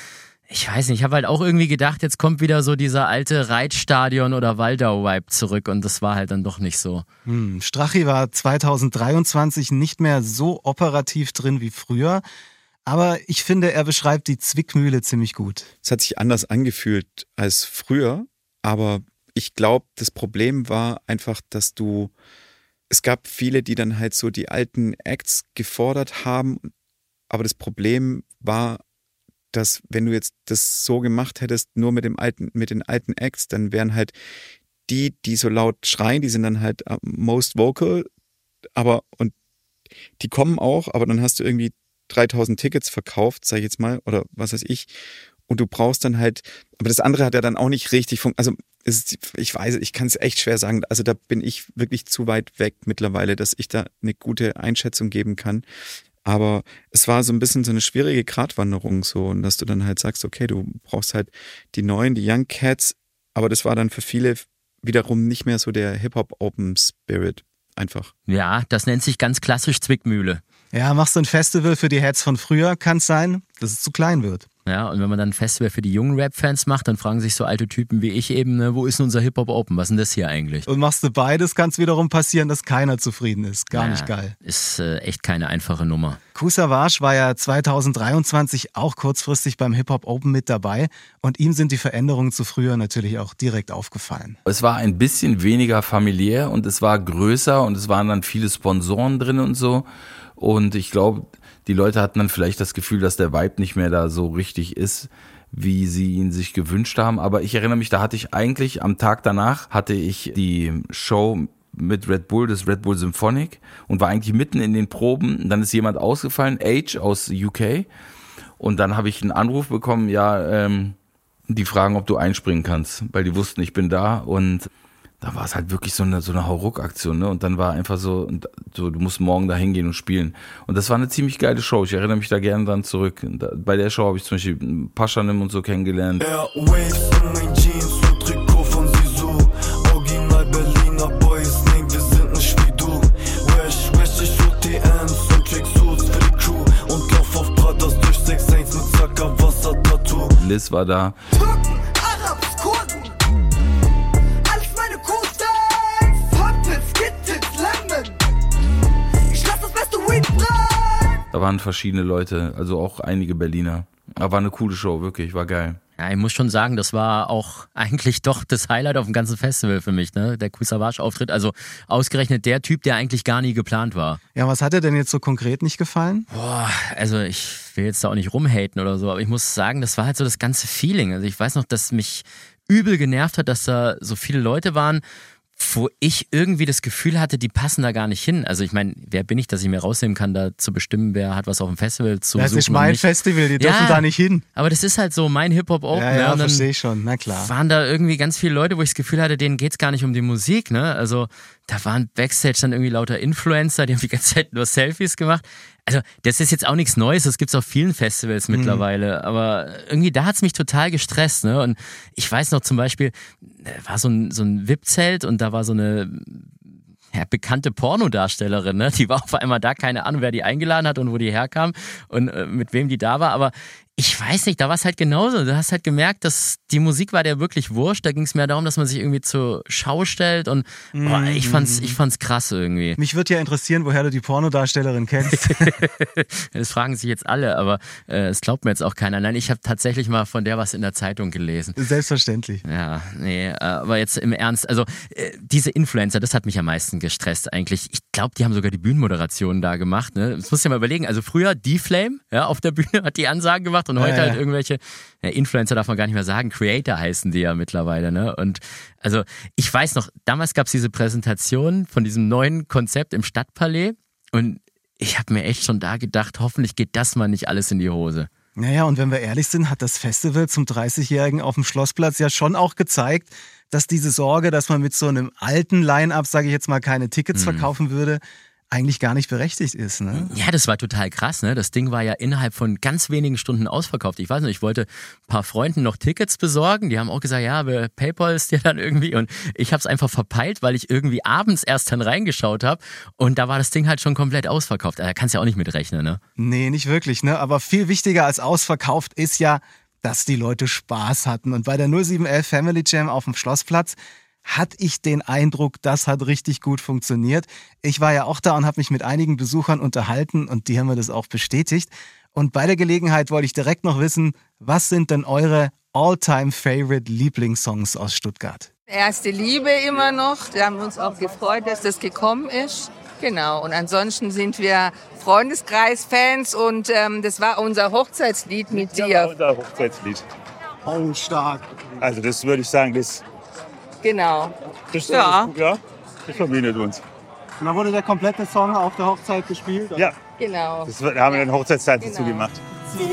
Ich weiß nicht, ich habe halt auch irgendwie gedacht, jetzt kommt wieder so dieser alte Reitstadion- oder Waldau-Vibe zurück und das war halt dann doch nicht so. Strachi war 2023 nicht mehr so operativ drin wie früher, aber ich finde, er beschreibt die Zwickmühle ziemlich gut. Es hat sich anders angefühlt als früher, aber ich glaube, das Problem war einfach, dass es gab viele, die dann halt so die alten Acts gefordert haben, aber das Problem war, dass wenn du jetzt das so gemacht hättest, nur mit den alten Acts, dann wären halt die so laut schreien, die sind dann halt most vocal, und die kommen auch, aber dann hast du irgendwie 3000 Tickets verkauft, sag ich jetzt mal, oder was weiß ich, und du brauchst dann halt, aber das andere hat ja dann auch nicht richtig funktioniert, ich kann es echt schwer sagen, also da bin ich wirklich zu weit weg mittlerweile, dass ich da eine gute Einschätzung geben kann. Aber es war so ein bisschen so eine schwierige Gratwanderung so, und dass du dann halt sagst, okay, du brauchst halt die neuen, die Young Cats, aber das war dann für viele wiederum nicht mehr so der Hip-Hop-Open-Spirit einfach. Ja, das nennt sich ganz klassisch Zwickmühle. Ja, machst du ein Festival für die Heads von früher, kann es sein, dass es zu klein wird. Ja, und wenn man dann ein Festival für die jungen Rap-Fans macht, dann fragen sich so alte Typen wie ich eben, ne, wo ist denn unser Hip-Hop-Open? Was ist denn das hier eigentlich? Und machst du beides, kann es wiederum passieren, dass keiner zufrieden ist. Gar nicht geil. Ist echt keine einfache Nummer. Kool Savas war ja 2023 auch kurzfristig beim Hip-Hop-Open mit dabei und ihm sind die Veränderungen zu früher natürlich auch direkt aufgefallen. Es war ein bisschen weniger familiär und es war größer und es waren dann viele Sponsoren drin und so. Und ich glaube, die Leute hatten dann vielleicht das Gefühl, dass der Vibe nicht mehr da so richtig ist, wie sie ihn sich gewünscht haben. Aber ich erinnere mich, da hatte ich eigentlich am Tag danach die Show mit Red Bull, das Red Bull Symphonic, und war eigentlich mitten in den Proben. Und dann ist jemand ausgefallen, Age aus UK. Und dann habe ich einen Anruf bekommen, die fragen, ob du einspringen kannst, weil die wussten, ich bin da. Und da war es halt wirklich so eine Hauruck-Aktion, ne? Und dann war einfach so, du musst morgen da hingehen und spielen. Und das war eine ziemlich geile Show. Ich erinnere mich da gerne dran zurück. Bei der Show habe ich zum Beispiel Paschanim und so kennengelernt. Airwaves in mein Jeans und Trikot von Sisu. Original Berliner Boys, nee, wir sind nicht wie du. Wesh, ich UTMs und Tracksuits für die Crew. Und lauf auf Pradas durch 6-1 mit Zackerwasser-Tattoo. Liz war da. Da waren verschiedene Leute, also auch einige Berliner. Aber war eine coole Show, wirklich, war geil. Ja, ich muss schon sagen, das war auch eigentlich doch das Highlight auf dem ganzen Festival für mich, ne? Der Kool Savas-Auftritt, also ausgerechnet der Typ, der eigentlich gar nie geplant war. Ja, was hat dir denn jetzt so konkret nicht gefallen? Boah, also ich will jetzt da auch nicht rumhaten oder so, aber ich muss sagen, das war halt so das ganze Feeling. Also ich weiß noch, dass mich übel genervt hat, dass da so viele Leute waren, wo ich irgendwie das Gefühl hatte, die passen da gar nicht hin. Also ich meine, wer bin ich, dass ich mir rausnehmen kann, da zu bestimmen, wer hat was auf dem Festival zu suchen. Das ist mein Festival, die dürfen da nicht hin. Aber das ist halt so mein Hip-Hop-Open. Ja, verstehe ich schon, na klar. Waren da irgendwie ganz viele Leute, wo ich das Gefühl hatte, denen geht's gar nicht um die Musik, ne? Also da waren Backstage dann irgendwie lauter Influencer, die haben die ganze Zeit nur Selfies gemacht. Also das ist jetzt auch nichts Neues, das gibt's auf vielen Festivals mittlerweile, aber irgendwie da hat's mich total gestresst, ne? Und ich weiß noch zum Beispiel, war so ein VIP-Zelt und da war so eine bekannte Pornodarstellerin, ne? Die war auf einmal da, keine Ahnung, wer die eingeladen hat und wo die herkam und mit wem die da war, aber ich weiß nicht, da war es halt genauso. Du hast halt gemerkt, dass die Musik war dir wirklich wurscht. Da ging es mehr darum, dass man sich irgendwie zur Schau stellt und ich fand's krass irgendwie. Mich würde ja interessieren, woher du die Pornodarstellerin kennst. Das fragen sich jetzt alle, aber es glaubt mir jetzt auch keiner. Nein, ich habe tatsächlich mal von der was in der Zeitung gelesen. Selbstverständlich. Ja, nee, aber jetzt im Ernst, also diese Influencer, das hat mich am meisten gestresst eigentlich. Ich glaube, die haben sogar die Bühnenmoderation da gemacht. Ne? Das musst du dir mal überlegen. Also früher D-Flame, ja, auf der Bühne hat die Ansagen gemacht und heute halt irgendwelche Influencer, darf man gar nicht mehr sagen, Creator heißen die ja mittlerweile. Ne? Und also ich weiß noch, damals gab es diese Präsentation von diesem neuen Konzept im Stadtpalais und ich habe mir echt schon da gedacht, hoffentlich geht das mal nicht alles in die Hose. Naja, und wenn wir ehrlich sind, hat das Festival zum 30-Jährigen auf dem Schlossplatz ja schon auch gezeigt, dass diese Sorge, dass man mit so einem alten Line-Up, sage ich jetzt mal, keine Tickets verkaufen würde, eigentlich gar nicht berechtigt ist, ne? Ja, das war total krass, ne? Das Ding war ja innerhalb von ganz wenigen Stunden ausverkauft. Ich weiß nicht, ich wollte ein paar Freunden noch Tickets besorgen. Die haben auch gesagt, ja, PayPal ist dir dann irgendwie. Und ich habe es einfach verpeilt, weil ich irgendwie abends erst dann reingeschaut habe. Und da war das Ding halt schon komplett ausverkauft. Da kannst du ja auch nicht mitrechnen, ne? Nee, nicht wirklich, ne? Aber viel wichtiger als ausverkauft ist ja, dass die Leute Spaß hatten. Und bei der 0711 Family Jam auf dem Schlossplatz hatte ich den Eindruck, das hat richtig gut funktioniert. Ich war ja auch da und habe mich mit einigen Besuchern unterhalten und die haben mir das auch bestätigt. Und bei der Gelegenheit wollte ich direkt noch wissen, was sind denn eure All-Time-Favorite Lieblingssongs aus Stuttgart? Erste Liebe immer noch. Wir haben uns auch gefreut, dass das gekommen ist. Genau. Und ansonsten sind wir Freundeskreis-Fans und das war unser Hochzeitslied mit dir. Ja, unser Hochzeitslied. Oh, stark. Also das würde ich sagen, das genau. Das, ja. Das verbindet uns. Und dann wurde der komplette Song auf der Hochzeit gespielt? Oder? Ja. Genau. Da haben wir dann Hochzeitstanz dazu gemacht. Wir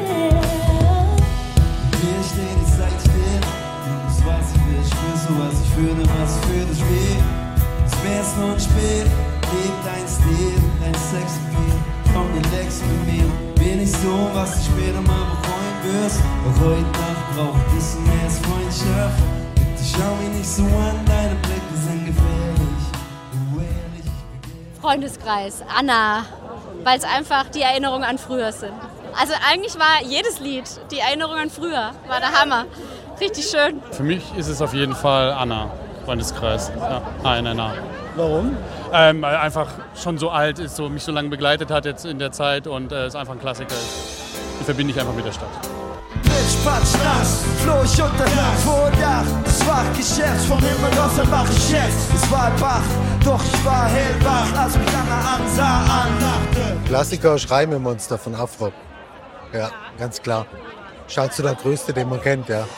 stehen nicht seit still. Du bist, was ich will, spürst du, was ich fühle, was ich für dich will. Es wär's nur ein Spiel, leb dein Stil, dein Sexappeal. Komm, relax mit mir. Bin ich so, was du später mal bereuen wirst. Doch heute Nacht brauch ich ein bisschen mehr als Freundschaft. Bitte schau mich nicht so an, deine Blicke sind gefährlich. Freundeskreis, Anna, weil es einfach die Erinnerungen an früher sind. Also eigentlich war jedes Lied die Erinnerung an früher, war der Hammer. Richtig schön. Für mich ist es auf jeden Fall Anna, Freundeskreis. Ja, ANNA. Warum? Weil einfach schon so alt ist, so mich so lange begleitet hat jetzt in der Zeit und es einfach ein Klassiker ist. Die verbinde ich einfach mit der Stadt. Bitch, patsch, nass, floh ich unter Vordach. Das war Geschäft, vom Himmel aus mach ich jetzt. Es war Bach, doch ich war hellwach, als mich Anna ansah, andachte. Klassiker, Schreimemonster von Afro. Ja, ganz klar. Scheint so der größte, den man kennt, ja.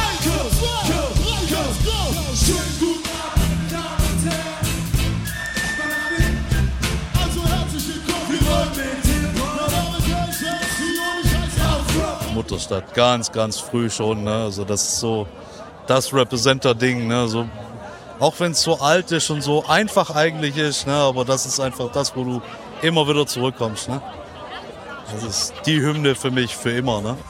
Mutterstadt, ganz, ganz früh schon. Ne? Also das ist so das Representer-Ding. Ne? So, auch wenn es so alt ist und so einfach eigentlich ist, ne? Aber das ist einfach das, wo du immer wieder zurückkommst. Ne? Das ist die Hymne für mich, für immer. Ne?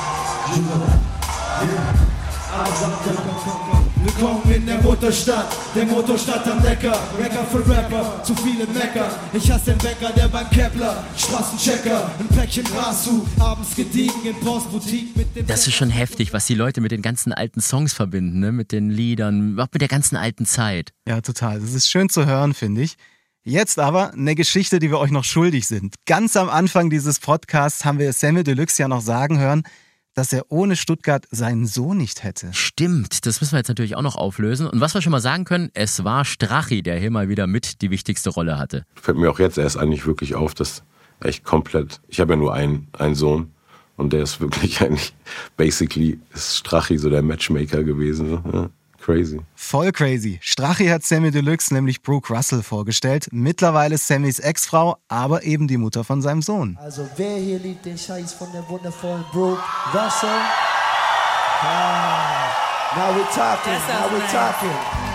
Willkommen in der Motorstadt am Neckar. Wecker für Rapper, zu viele Mecker. Ich hasse den Bäcker, der beim Kepler, Straßenchecker, ein Päckchen Rasu, abends gediegen in Postboutique mit dem. Das ist schon heftig, was die Leute mit den ganzen alten Songs verbinden, ne? Mit den Liedern, auch mit der ganzen alten Zeit. Ja, total. Das ist schön zu hören, finde ich. Jetzt aber eine Geschichte, die wir euch noch schuldig sind. Ganz am Anfang dieses Podcasts haben wir Samy Deluxe ja noch sagen hören, dass er ohne Stuttgart seinen Sohn nicht hätte. Stimmt, das müssen wir jetzt natürlich auch noch auflösen. Und was wir schon mal sagen können, es war Strachi, der hier mal wieder mit die wichtigste Rolle hatte. Fällt mir auch jetzt erst eigentlich wirklich auf, dass echt komplett, ich habe ja nur einen Sohn und der ist wirklich eigentlich, basically ist Strachi so der Matchmaker gewesen. So. Ja, crazy. Voll crazy. Strachi hat Samy Deluxe nämlich Brooke Russell vorgestellt. Mittlerweile Sammys Ex-Frau, aber eben die Mutter von seinem Sohn. Also wer hier liebt den Scheiß von der wundervollen Brooke Russell? Now we're talking, now we're talking.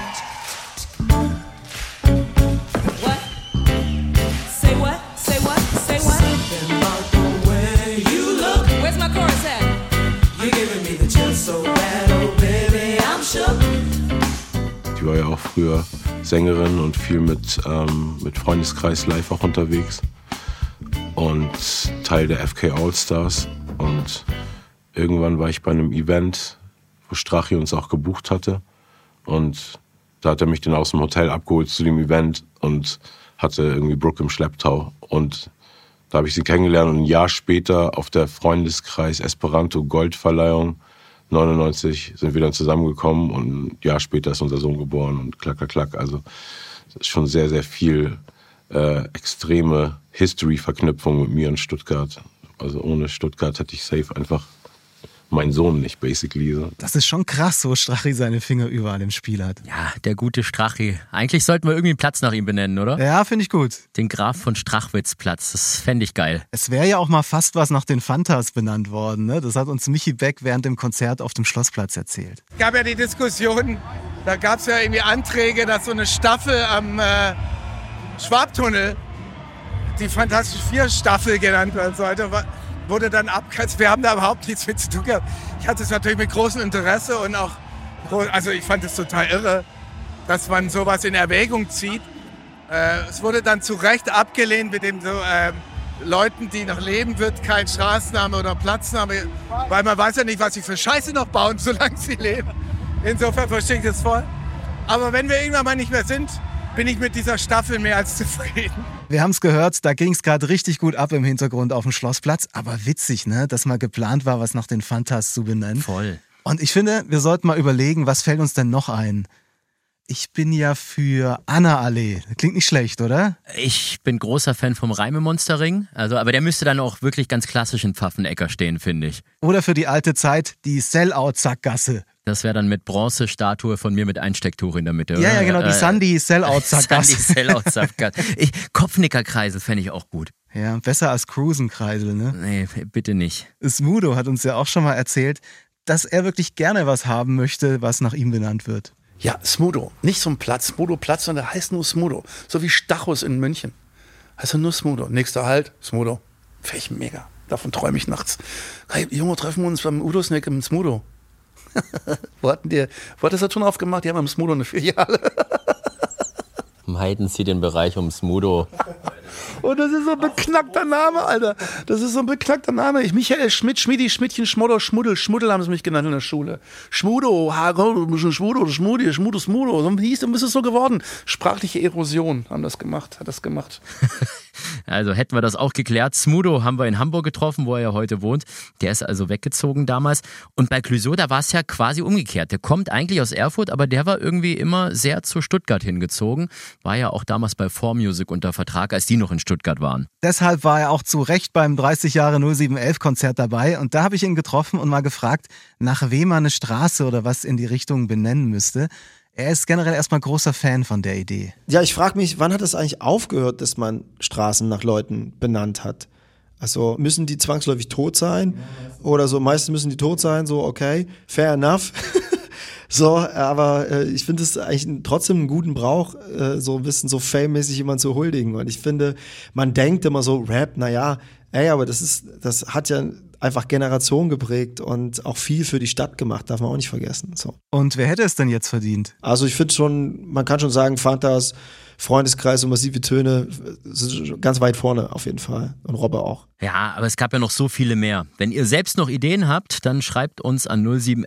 What? Say what? Say what? Say what? Something about the way you look. Where's my chorus at? You're giving me the chills so bad, oh baby, I'm shook. Die war ja auch früher Sängerin und viel mit Freundeskreis live auch unterwegs und Teil der FK All-Stars. Und irgendwann war ich bei einem Event, wo Strachi uns auch gebucht hatte. Und da hat er mich dann aus dem Hotel abgeholt zu dem Event und hatte irgendwie Brooke im Schlepptau. Und da habe ich sie kennengelernt und ein Jahr später auf der Freundeskreis Esperanto Goldverleihung 99 sind wir dann zusammengekommen und ein Jahr später ist unser Sohn geboren und klack, klack, klack. Also es ist schon sehr, sehr viel extreme History-Verknüpfung mit mir in Stuttgart. Also ohne Stuttgart hätte ich safe einfach meinen Sohn nicht, basically. So. Das ist schon krass, wo Strachi seine Finger überall im Spiel hat. Ja, der gute Strachi. Eigentlich sollten wir irgendwie einen Platz nach ihm benennen, oder? Ja, finde ich gut. Den Graf von Strachwitz-Platz, das fände ich geil. Es wäre ja auch mal fast was nach den Fantas benannt worden, ne? Das hat uns Michi Beck während dem Konzert auf dem Schlossplatz erzählt. Es gab ja die Diskussion, da gab es ja irgendwie Anträge, dass so eine Staffel am Schwabtunnel, die Fantastische Vier-Staffel genannt werden sollte, wurde dann abgekürzt. Wir haben da überhaupt nichts mit zu tun gehabt. Ich hatte es natürlich mit großem Interesse und auch, also ich fand es total irre, dass man sowas in Erwägung zieht. Es wurde dann zu Recht abgelehnt mit dem so, Leuten, die noch leben, wird kein Straßenname oder Platzname, weil man weiß ja nicht, was sie für Scheiße noch bauen, solange sie leben. Insofern verstehe ich das voll. Aber wenn wir irgendwann mal nicht mehr sind, bin ich mit dieser Staffel mehr als zufrieden. Wir haben es gehört, da ging es gerade richtig gut ab im Hintergrund auf dem Schlossplatz. Aber witzig, ne, dass mal geplant war, was nach den Fantas zu benennen. Voll. Und ich finde, wir sollten mal überlegen, was fällt uns denn noch ein? Ich bin ja für Anna-Allee. Klingt nicht schlecht, oder? Ich bin großer Fan vom Reimemonsterring. Aber der müsste dann auch wirklich ganz klassisch in Pfaffenecker stehen, finde ich. Oder für die alte Zeit die Sellout-Sackgasse. Das wäre dann mit Bronzestatue von mir mit Einstecktuch in der Mitte. Ja, genau, die Sandy Sellout-Sackgasse. Sandy Sellout-Sackgasse. Kopfnickerkreisel fände ich auch gut. Ja, besser als Cruisenkreisel, ne? Nee, bitte nicht. Smudo hat uns ja auch schon mal erzählt, dass er wirklich gerne was haben möchte, was nach ihm benannt wird. Ja, Smudo. Nicht so ein Platz, Smudo-Platz, sondern der heißt nur Smudo. So wie Stachus in München. Heißt er nur Smudo. Nächster Halt, Smudo. Finde ich mega. Davon träume ich nachts. Hey, Junge, treffen wir uns beim Udo-Snack im Smudo. Wo hat das schon aufgemacht? Die haben im Smudo eine Filiale. Meiden Sie den Bereich um Smudo. Und das ist so ein beknackter Name, Alter. Das ist so ein beknackter Name. Michael Schmidt, Schmidi, Schmidtchen, Schmodder, Schmuddel haben sie mich genannt in der Schule. Schmudo, Schmudo, Schmudi, Schmudo, Smudo. So hieß es, ist es so geworden. Sprachliche Erosion hat das gemacht. Also hätten wir das auch geklärt. Smudo haben wir in Hamburg getroffen, wo er ja heute wohnt. Der ist also weggezogen damals. Und bei Clouseau, da war es ja quasi umgekehrt. Der kommt eigentlich aus Erfurt, aber der war irgendwie immer sehr zu Stuttgart hingezogen. War ja auch damals bei 4Music unter Vertrag, als die noch in Stuttgart waren. Deshalb war er auch zu Recht beim 30 Jahre 0711 Konzert dabei. Und da habe ich ihn getroffen und mal gefragt, nach wem man eine Straße oder was in die Richtung benennen müsste. Er ist generell erstmal großer Fan von der Idee. Ja, ich frage mich, wann hat es eigentlich aufgehört, dass man Straßen nach Leuten benannt hat? Also müssen die zwangsläufig tot sein? Oder so, meistens müssen die tot sein, so okay, fair enough. So, aber ich finde es eigentlich trotzdem einen guten Brauch, so ein bisschen so fame-mäßig jemanden zu huldigen. Und ich finde, man denkt immer so, Rap, naja, aber das hat ja einfach Generationen geprägt und auch viel für die Stadt gemacht, darf man auch nicht vergessen. So. Und wer hätte es denn jetzt verdient? Also ich finde schon, man kann schon sagen, Fantas, Freundeskreis und Massive Töne sind ganz weit vorne auf jeden Fall. Und Robbe auch. Ja, aber es gab ja noch so viele mehr. Wenn ihr selbst noch Ideen habt, dann schreibt uns an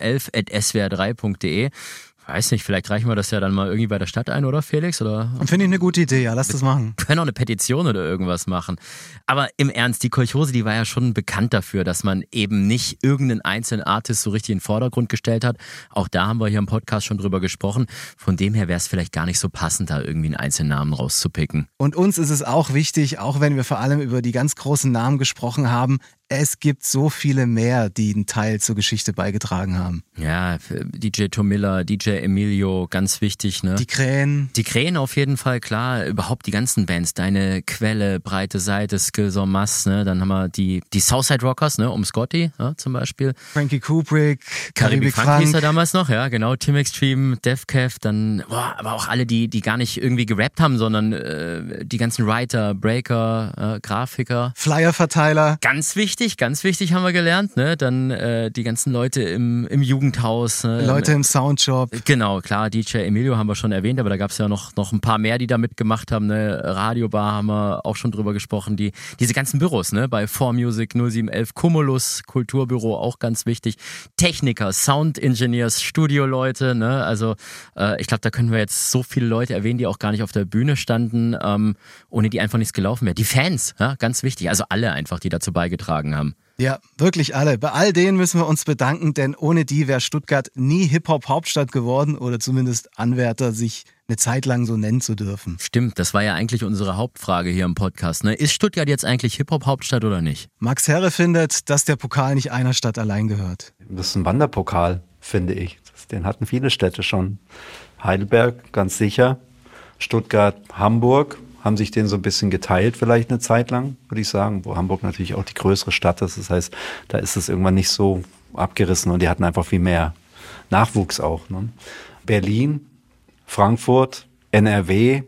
0711@swr3.de. Weiß nicht, vielleicht reichen wir das ja dann mal irgendwie bei der Stadt ein, oder Felix? Oder? Finde ich eine gute Idee, ja, lass das machen. Wir können auch eine Petition oder irgendwas machen. Aber im Ernst, die Kolchose, die war ja schon bekannt dafür, dass man eben nicht irgendeinen einzelnen Artist so richtig in den Vordergrund gestellt hat. Auch da haben wir hier im Podcast schon drüber gesprochen. Von dem her wäre es vielleicht gar nicht so passend, da irgendwie einen einzelnen Namen rauszupicken. Und uns ist es auch wichtig, auch wenn wir vor allem über die ganz großen Namen gesprochen haben, es gibt so viele mehr, die einen Teil zur Geschichte beigetragen haben. Ja, DJ Tomilla, DJ Emilio, ganz wichtig, ne? Die Krähen. Die Krähen auf jeden Fall, klar. Überhaupt die ganzen Bands. Deine Quelle, Breite Seite, Skills en Masse, ne? Dann haben wir die Southside Rockers, ne? Um Scotty, ja, zum Beispiel. Frankie Kubrick, Karibik Frank hieß er damals noch, ja, genau. Tim Extreme, Def Kev, dann, aber auch alle, die gar nicht irgendwie gerappt haben, sondern die ganzen Writer, Breaker, Grafiker. Flyerverteiler. Ganz wichtig haben wir gelernt, ne? Dann die ganzen Leute im Jugendhaus. Ne? Leute im Soundshop. Genau, klar, DJ Emilio haben wir schon erwähnt, aber da gab es ja noch ein paar mehr, die da mitgemacht haben. Ne? Radiobar haben wir auch schon drüber gesprochen. Diese ganzen Büros, ne? Bei 4Music, 0711, Cumulus, Kulturbüro, auch ganz wichtig. Techniker, Sound Engineers, Studioleute, ne? Also ich glaube, da können wir jetzt so viele Leute erwähnen, die auch gar nicht auf der Bühne standen, ohne die einfach nichts gelaufen wäre. Die Fans, ja? Ganz wichtig, also alle einfach, die dazu beigetragen haben. Ja, wirklich alle. Bei all denen müssen wir uns bedanken, denn ohne die wäre Stuttgart nie Hip-Hop-Hauptstadt geworden oder zumindest Anwärter, sich eine Zeit lang so nennen zu dürfen. Stimmt, das war ja eigentlich unsere Hauptfrage hier im Podcast. Ne? Ist Stuttgart jetzt eigentlich Hip-Hop-Hauptstadt oder nicht? Max Herre findet, dass der Pokal nicht einer Stadt allein gehört. Das ist ein Wanderpokal, finde ich. Den hatten viele Städte schon. Heidelberg, ganz sicher. Stuttgart, Hamburg haben sich den so ein bisschen geteilt, vielleicht eine Zeit lang, würde ich sagen, wo Hamburg natürlich auch die größere Stadt ist. Das heißt, da ist es irgendwann nicht so abgerissen und die hatten einfach viel mehr Nachwuchs auch. Ne? Berlin, Frankfurt, NRW,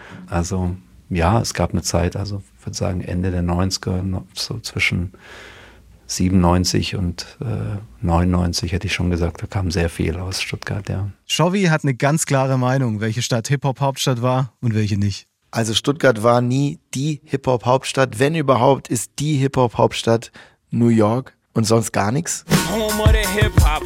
also ja, es gab eine Zeit, also ich würde sagen Ende der 90er, so zwischen 97 und 99 hätte ich schon gesagt, da kam sehr viel aus Stuttgart, ja. Shovi hat eine ganz klare Meinung, welche Stadt Hip-Hop-Hauptstadt war und welche nicht. Also Stuttgart war nie die Hip-Hop-Hauptstadt. Wenn überhaupt, ist die Hip-Hop-Hauptstadt New York und sonst gar nichts. Home of the hip-hop.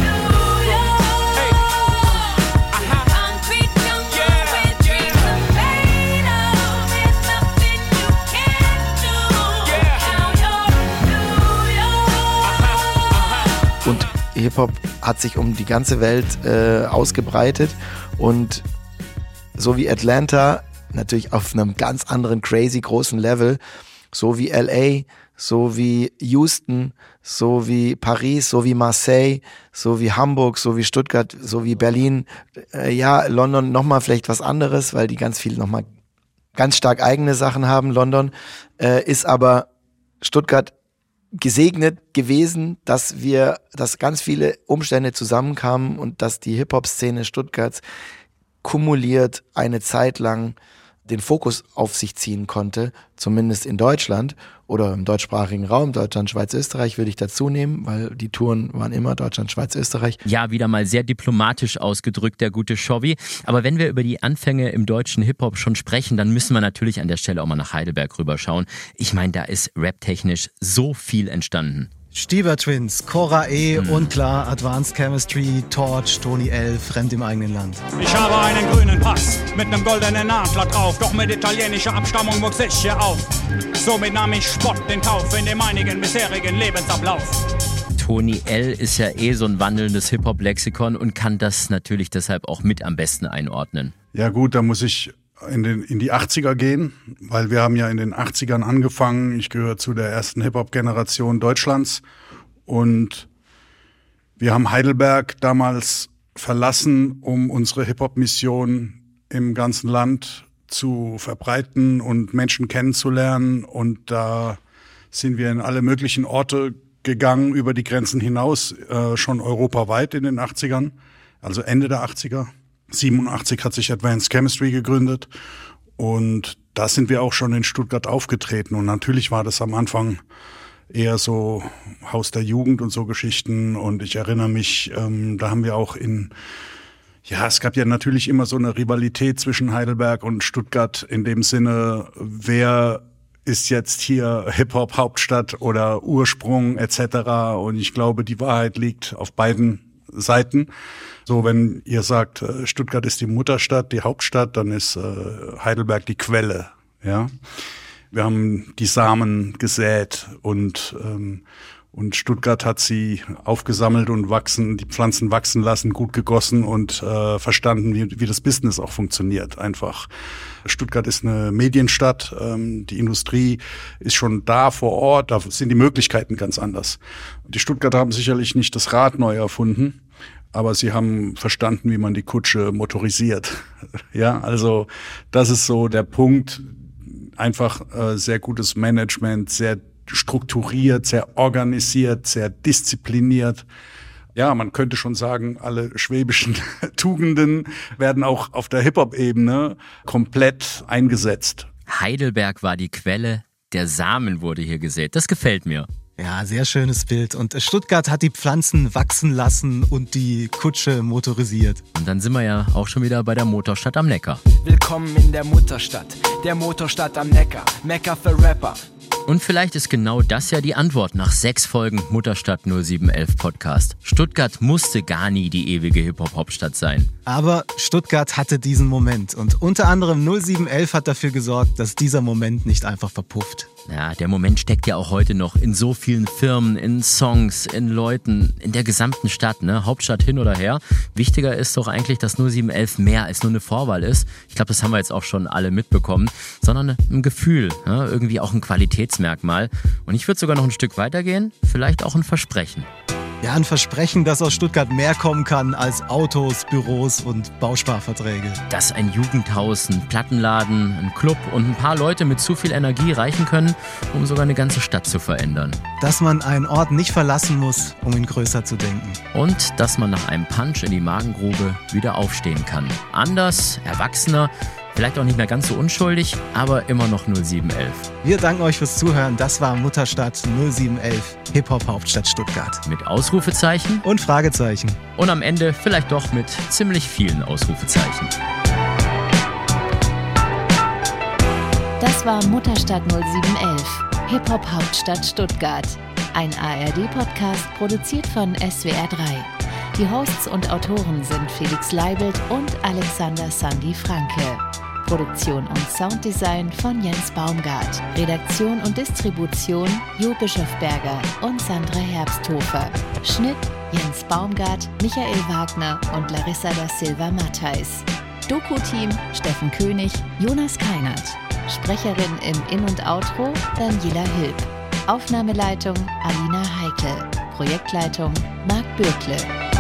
Und Hip-Hop hat sich um die ganze Welt ausgebreitet und so wie Atlanta, natürlich auf einem ganz anderen crazy großen Level, so wie LA, so wie Houston, so wie Paris, so wie Marseille, so wie Hamburg, so wie Stuttgart, so wie Berlin, ja, London nochmal vielleicht was anderes, weil die ganz viel nochmal ganz stark eigene Sachen haben, London, ist aber Stuttgart gesegnet gewesen, dass ganz viele Umstände zusammenkamen und dass die Hip-Hop-Szene Stuttgarts kumuliert eine Zeit lang den Fokus auf sich ziehen konnte, zumindest in Deutschland oder im deutschsprachigen Raum, Deutschland, Schweiz, Österreich würde ich dazu nehmen, weil die Touren waren immer Deutschland, Schweiz, Österreich. Ja, wieder mal sehr diplomatisch ausgedrückt, der gute Chauvi. Aber wenn wir über die Anfänge im deutschen Hip-Hop schon sprechen, dann müssen wir natürlich an der Stelle auch mal nach Heidelberg rüberschauen. Ich meine, da ist raptechnisch so viel entstanden. Stieber Twins, Cora E. und klar Advanced Chemistry, Torch, Tony L., Fremd im eigenen Land. Ich habe einen grünen Pass mit einem goldenen Adler drauf, doch mit italienischer Abstammung wuchs ich hier auf. Somit nahm ich Spott in Kauf in dem einigen bisherigen Lebensablauf. Tony L. ist ja so ein wandelndes Hip-Hop-Lexikon und kann das natürlich deshalb auch mit am besten einordnen. Ja gut, da muss ich in die 80er gehen, weil wir haben ja in den 80ern angefangen. Ich gehöre zu der ersten Hip-Hop-Generation Deutschlands und wir haben Heidelberg damals verlassen, um unsere Hip-Hop-Mission im ganzen Land zu verbreiten und Menschen kennenzulernen, und da sind wir in alle möglichen Orte gegangen, über die Grenzen hinaus, schon europaweit in den 80ern, also Ende der 80er. 87 hat sich Advanced Chemistry gegründet und da sind wir auch schon in Stuttgart aufgetreten, und natürlich war das am Anfang eher so Haus der Jugend und so Geschichten, und ich erinnere mich, da haben wir auch es gab ja natürlich immer so eine Rivalität zwischen Heidelberg und Stuttgart in dem Sinne, wer ist jetzt hier Hip-Hop-Hauptstadt oder Ursprung etc. Und ich glaube, die Wahrheit liegt auf beiden Seiten. So, wenn ihr sagt, Stuttgart ist die Mutterstadt, die Hauptstadt, dann ist Heidelberg die Quelle. Ja, wir haben die Samen gesät und Stuttgart hat sie aufgesammelt und die Pflanzen wachsen lassen, gut gegossen und verstanden, wie das Business auch funktioniert. Einfach. Stuttgart ist eine Medienstadt, die Industrie ist schon da vor Ort, da sind die Möglichkeiten ganz anders. Die Stuttgarter haben sicherlich nicht das Rad neu erfunden, aber sie haben verstanden, wie man die Kutsche motorisiert. Ja, also das ist so der Punkt. Einfach sehr gutes Management, sehr strukturiert, sehr organisiert, sehr diszipliniert. Ja, man könnte schon sagen, alle schwäbischen Tugenden werden auch auf der Hip-Hop-Ebene komplett eingesetzt. Heidelberg war die Quelle, der Samen wurde hier gesät. Das gefällt mir. Ja, sehr schönes Bild. Und Stuttgart hat die Pflanzen wachsen lassen und die Kutsche motorisiert. Und dann sind wir ja auch schon wieder bei der Motorstadt am Neckar. Willkommen in der Mutterstadt, der Motorstadt am Neckar, Mekka für Rapper. Und vielleicht ist genau das ja die Antwort nach 6 Folgen Mutterstadt 0711 Podcast. Stuttgart musste gar nie die ewige Hip-Hop-Hauptstadt sein. Aber Stuttgart hatte diesen Moment und unter anderem 0711 hat dafür gesorgt, dass dieser Moment nicht einfach verpufft. Ja, der Moment steckt ja auch heute noch in so vielen Firmen, in Songs, in Leuten, in der gesamten Stadt, ne? Hauptstadt hin oder her. Wichtiger ist doch eigentlich, dass 0711 mehr als nur eine Vorwahl ist. Ich glaube, das haben wir jetzt auch schon alle mitbekommen, sondern ein Gefühl, ne? Irgendwie auch ein Qualitätsmerkmal. Und ich würde sogar noch ein Stück weitergehen, vielleicht auch ein Versprechen. Ja, ein Versprechen, dass aus Stuttgart mehr kommen kann als Autos, Büros und Bausparverträge. Dass ein Jugendhaus, ein Plattenladen, ein Club und ein paar Leute mit zu viel Energie reichen können, um sogar eine ganze Stadt zu verändern. Dass man einen Ort nicht verlassen muss, um ihn größer zu denken. Und dass man nach einem Punch in die Magengrube wieder aufstehen kann. Anders, erwachsener, vielleicht auch nicht mehr ganz so unschuldig, aber immer noch 0711. Wir danken euch fürs Zuhören. Das war Mutterstadt 0711, Hip-Hop-Hauptstadt Stuttgart. Mit Ausrufezeichen und Fragezeichen. Und am Ende vielleicht doch mit ziemlich vielen Ausrufezeichen. Das war Mutterstadt 0711, Hip-Hop-Hauptstadt Stuttgart. Ein ARD-Podcast produziert von SWR 3. Die Hosts und Autoren sind Felix Leibelt und Alexander Sandy Franke. Produktion und Sounddesign von Jens Baumgart. Redaktion und Distribution Jo Bischofberger und Sandra Herbsthofer. Schnitt Jens Baumgart, Michael Wagner und Larissa da Silva Matthijs. Doku-Team Steffen König, Jonas Keinert. Sprecherin im In- und Outro Daniela Hilb. Aufnahmeleitung Alina Heikel. Projektleitung Marc Bürkle.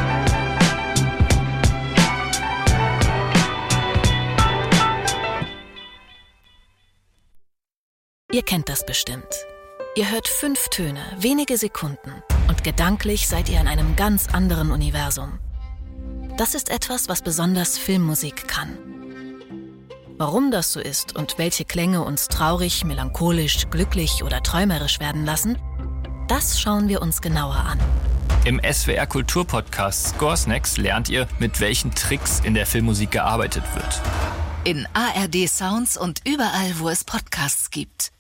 Ihr kennt das bestimmt. Ihr hört 5 Töne, wenige Sekunden und gedanklich seid ihr in einem ganz anderen Universum. Das ist etwas, was besonders Filmmusik kann. Warum das so ist und welche Klänge uns traurig, melancholisch, glücklich oder träumerisch werden lassen, das schauen wir uns genauer an. Im SWR Kulturpodcast Scoresnacks lernt ihr, mit welchen Tricks in der Filmmusik gearbeitet wird. In ARD Sounds und überall, wo es Podcasts gibt.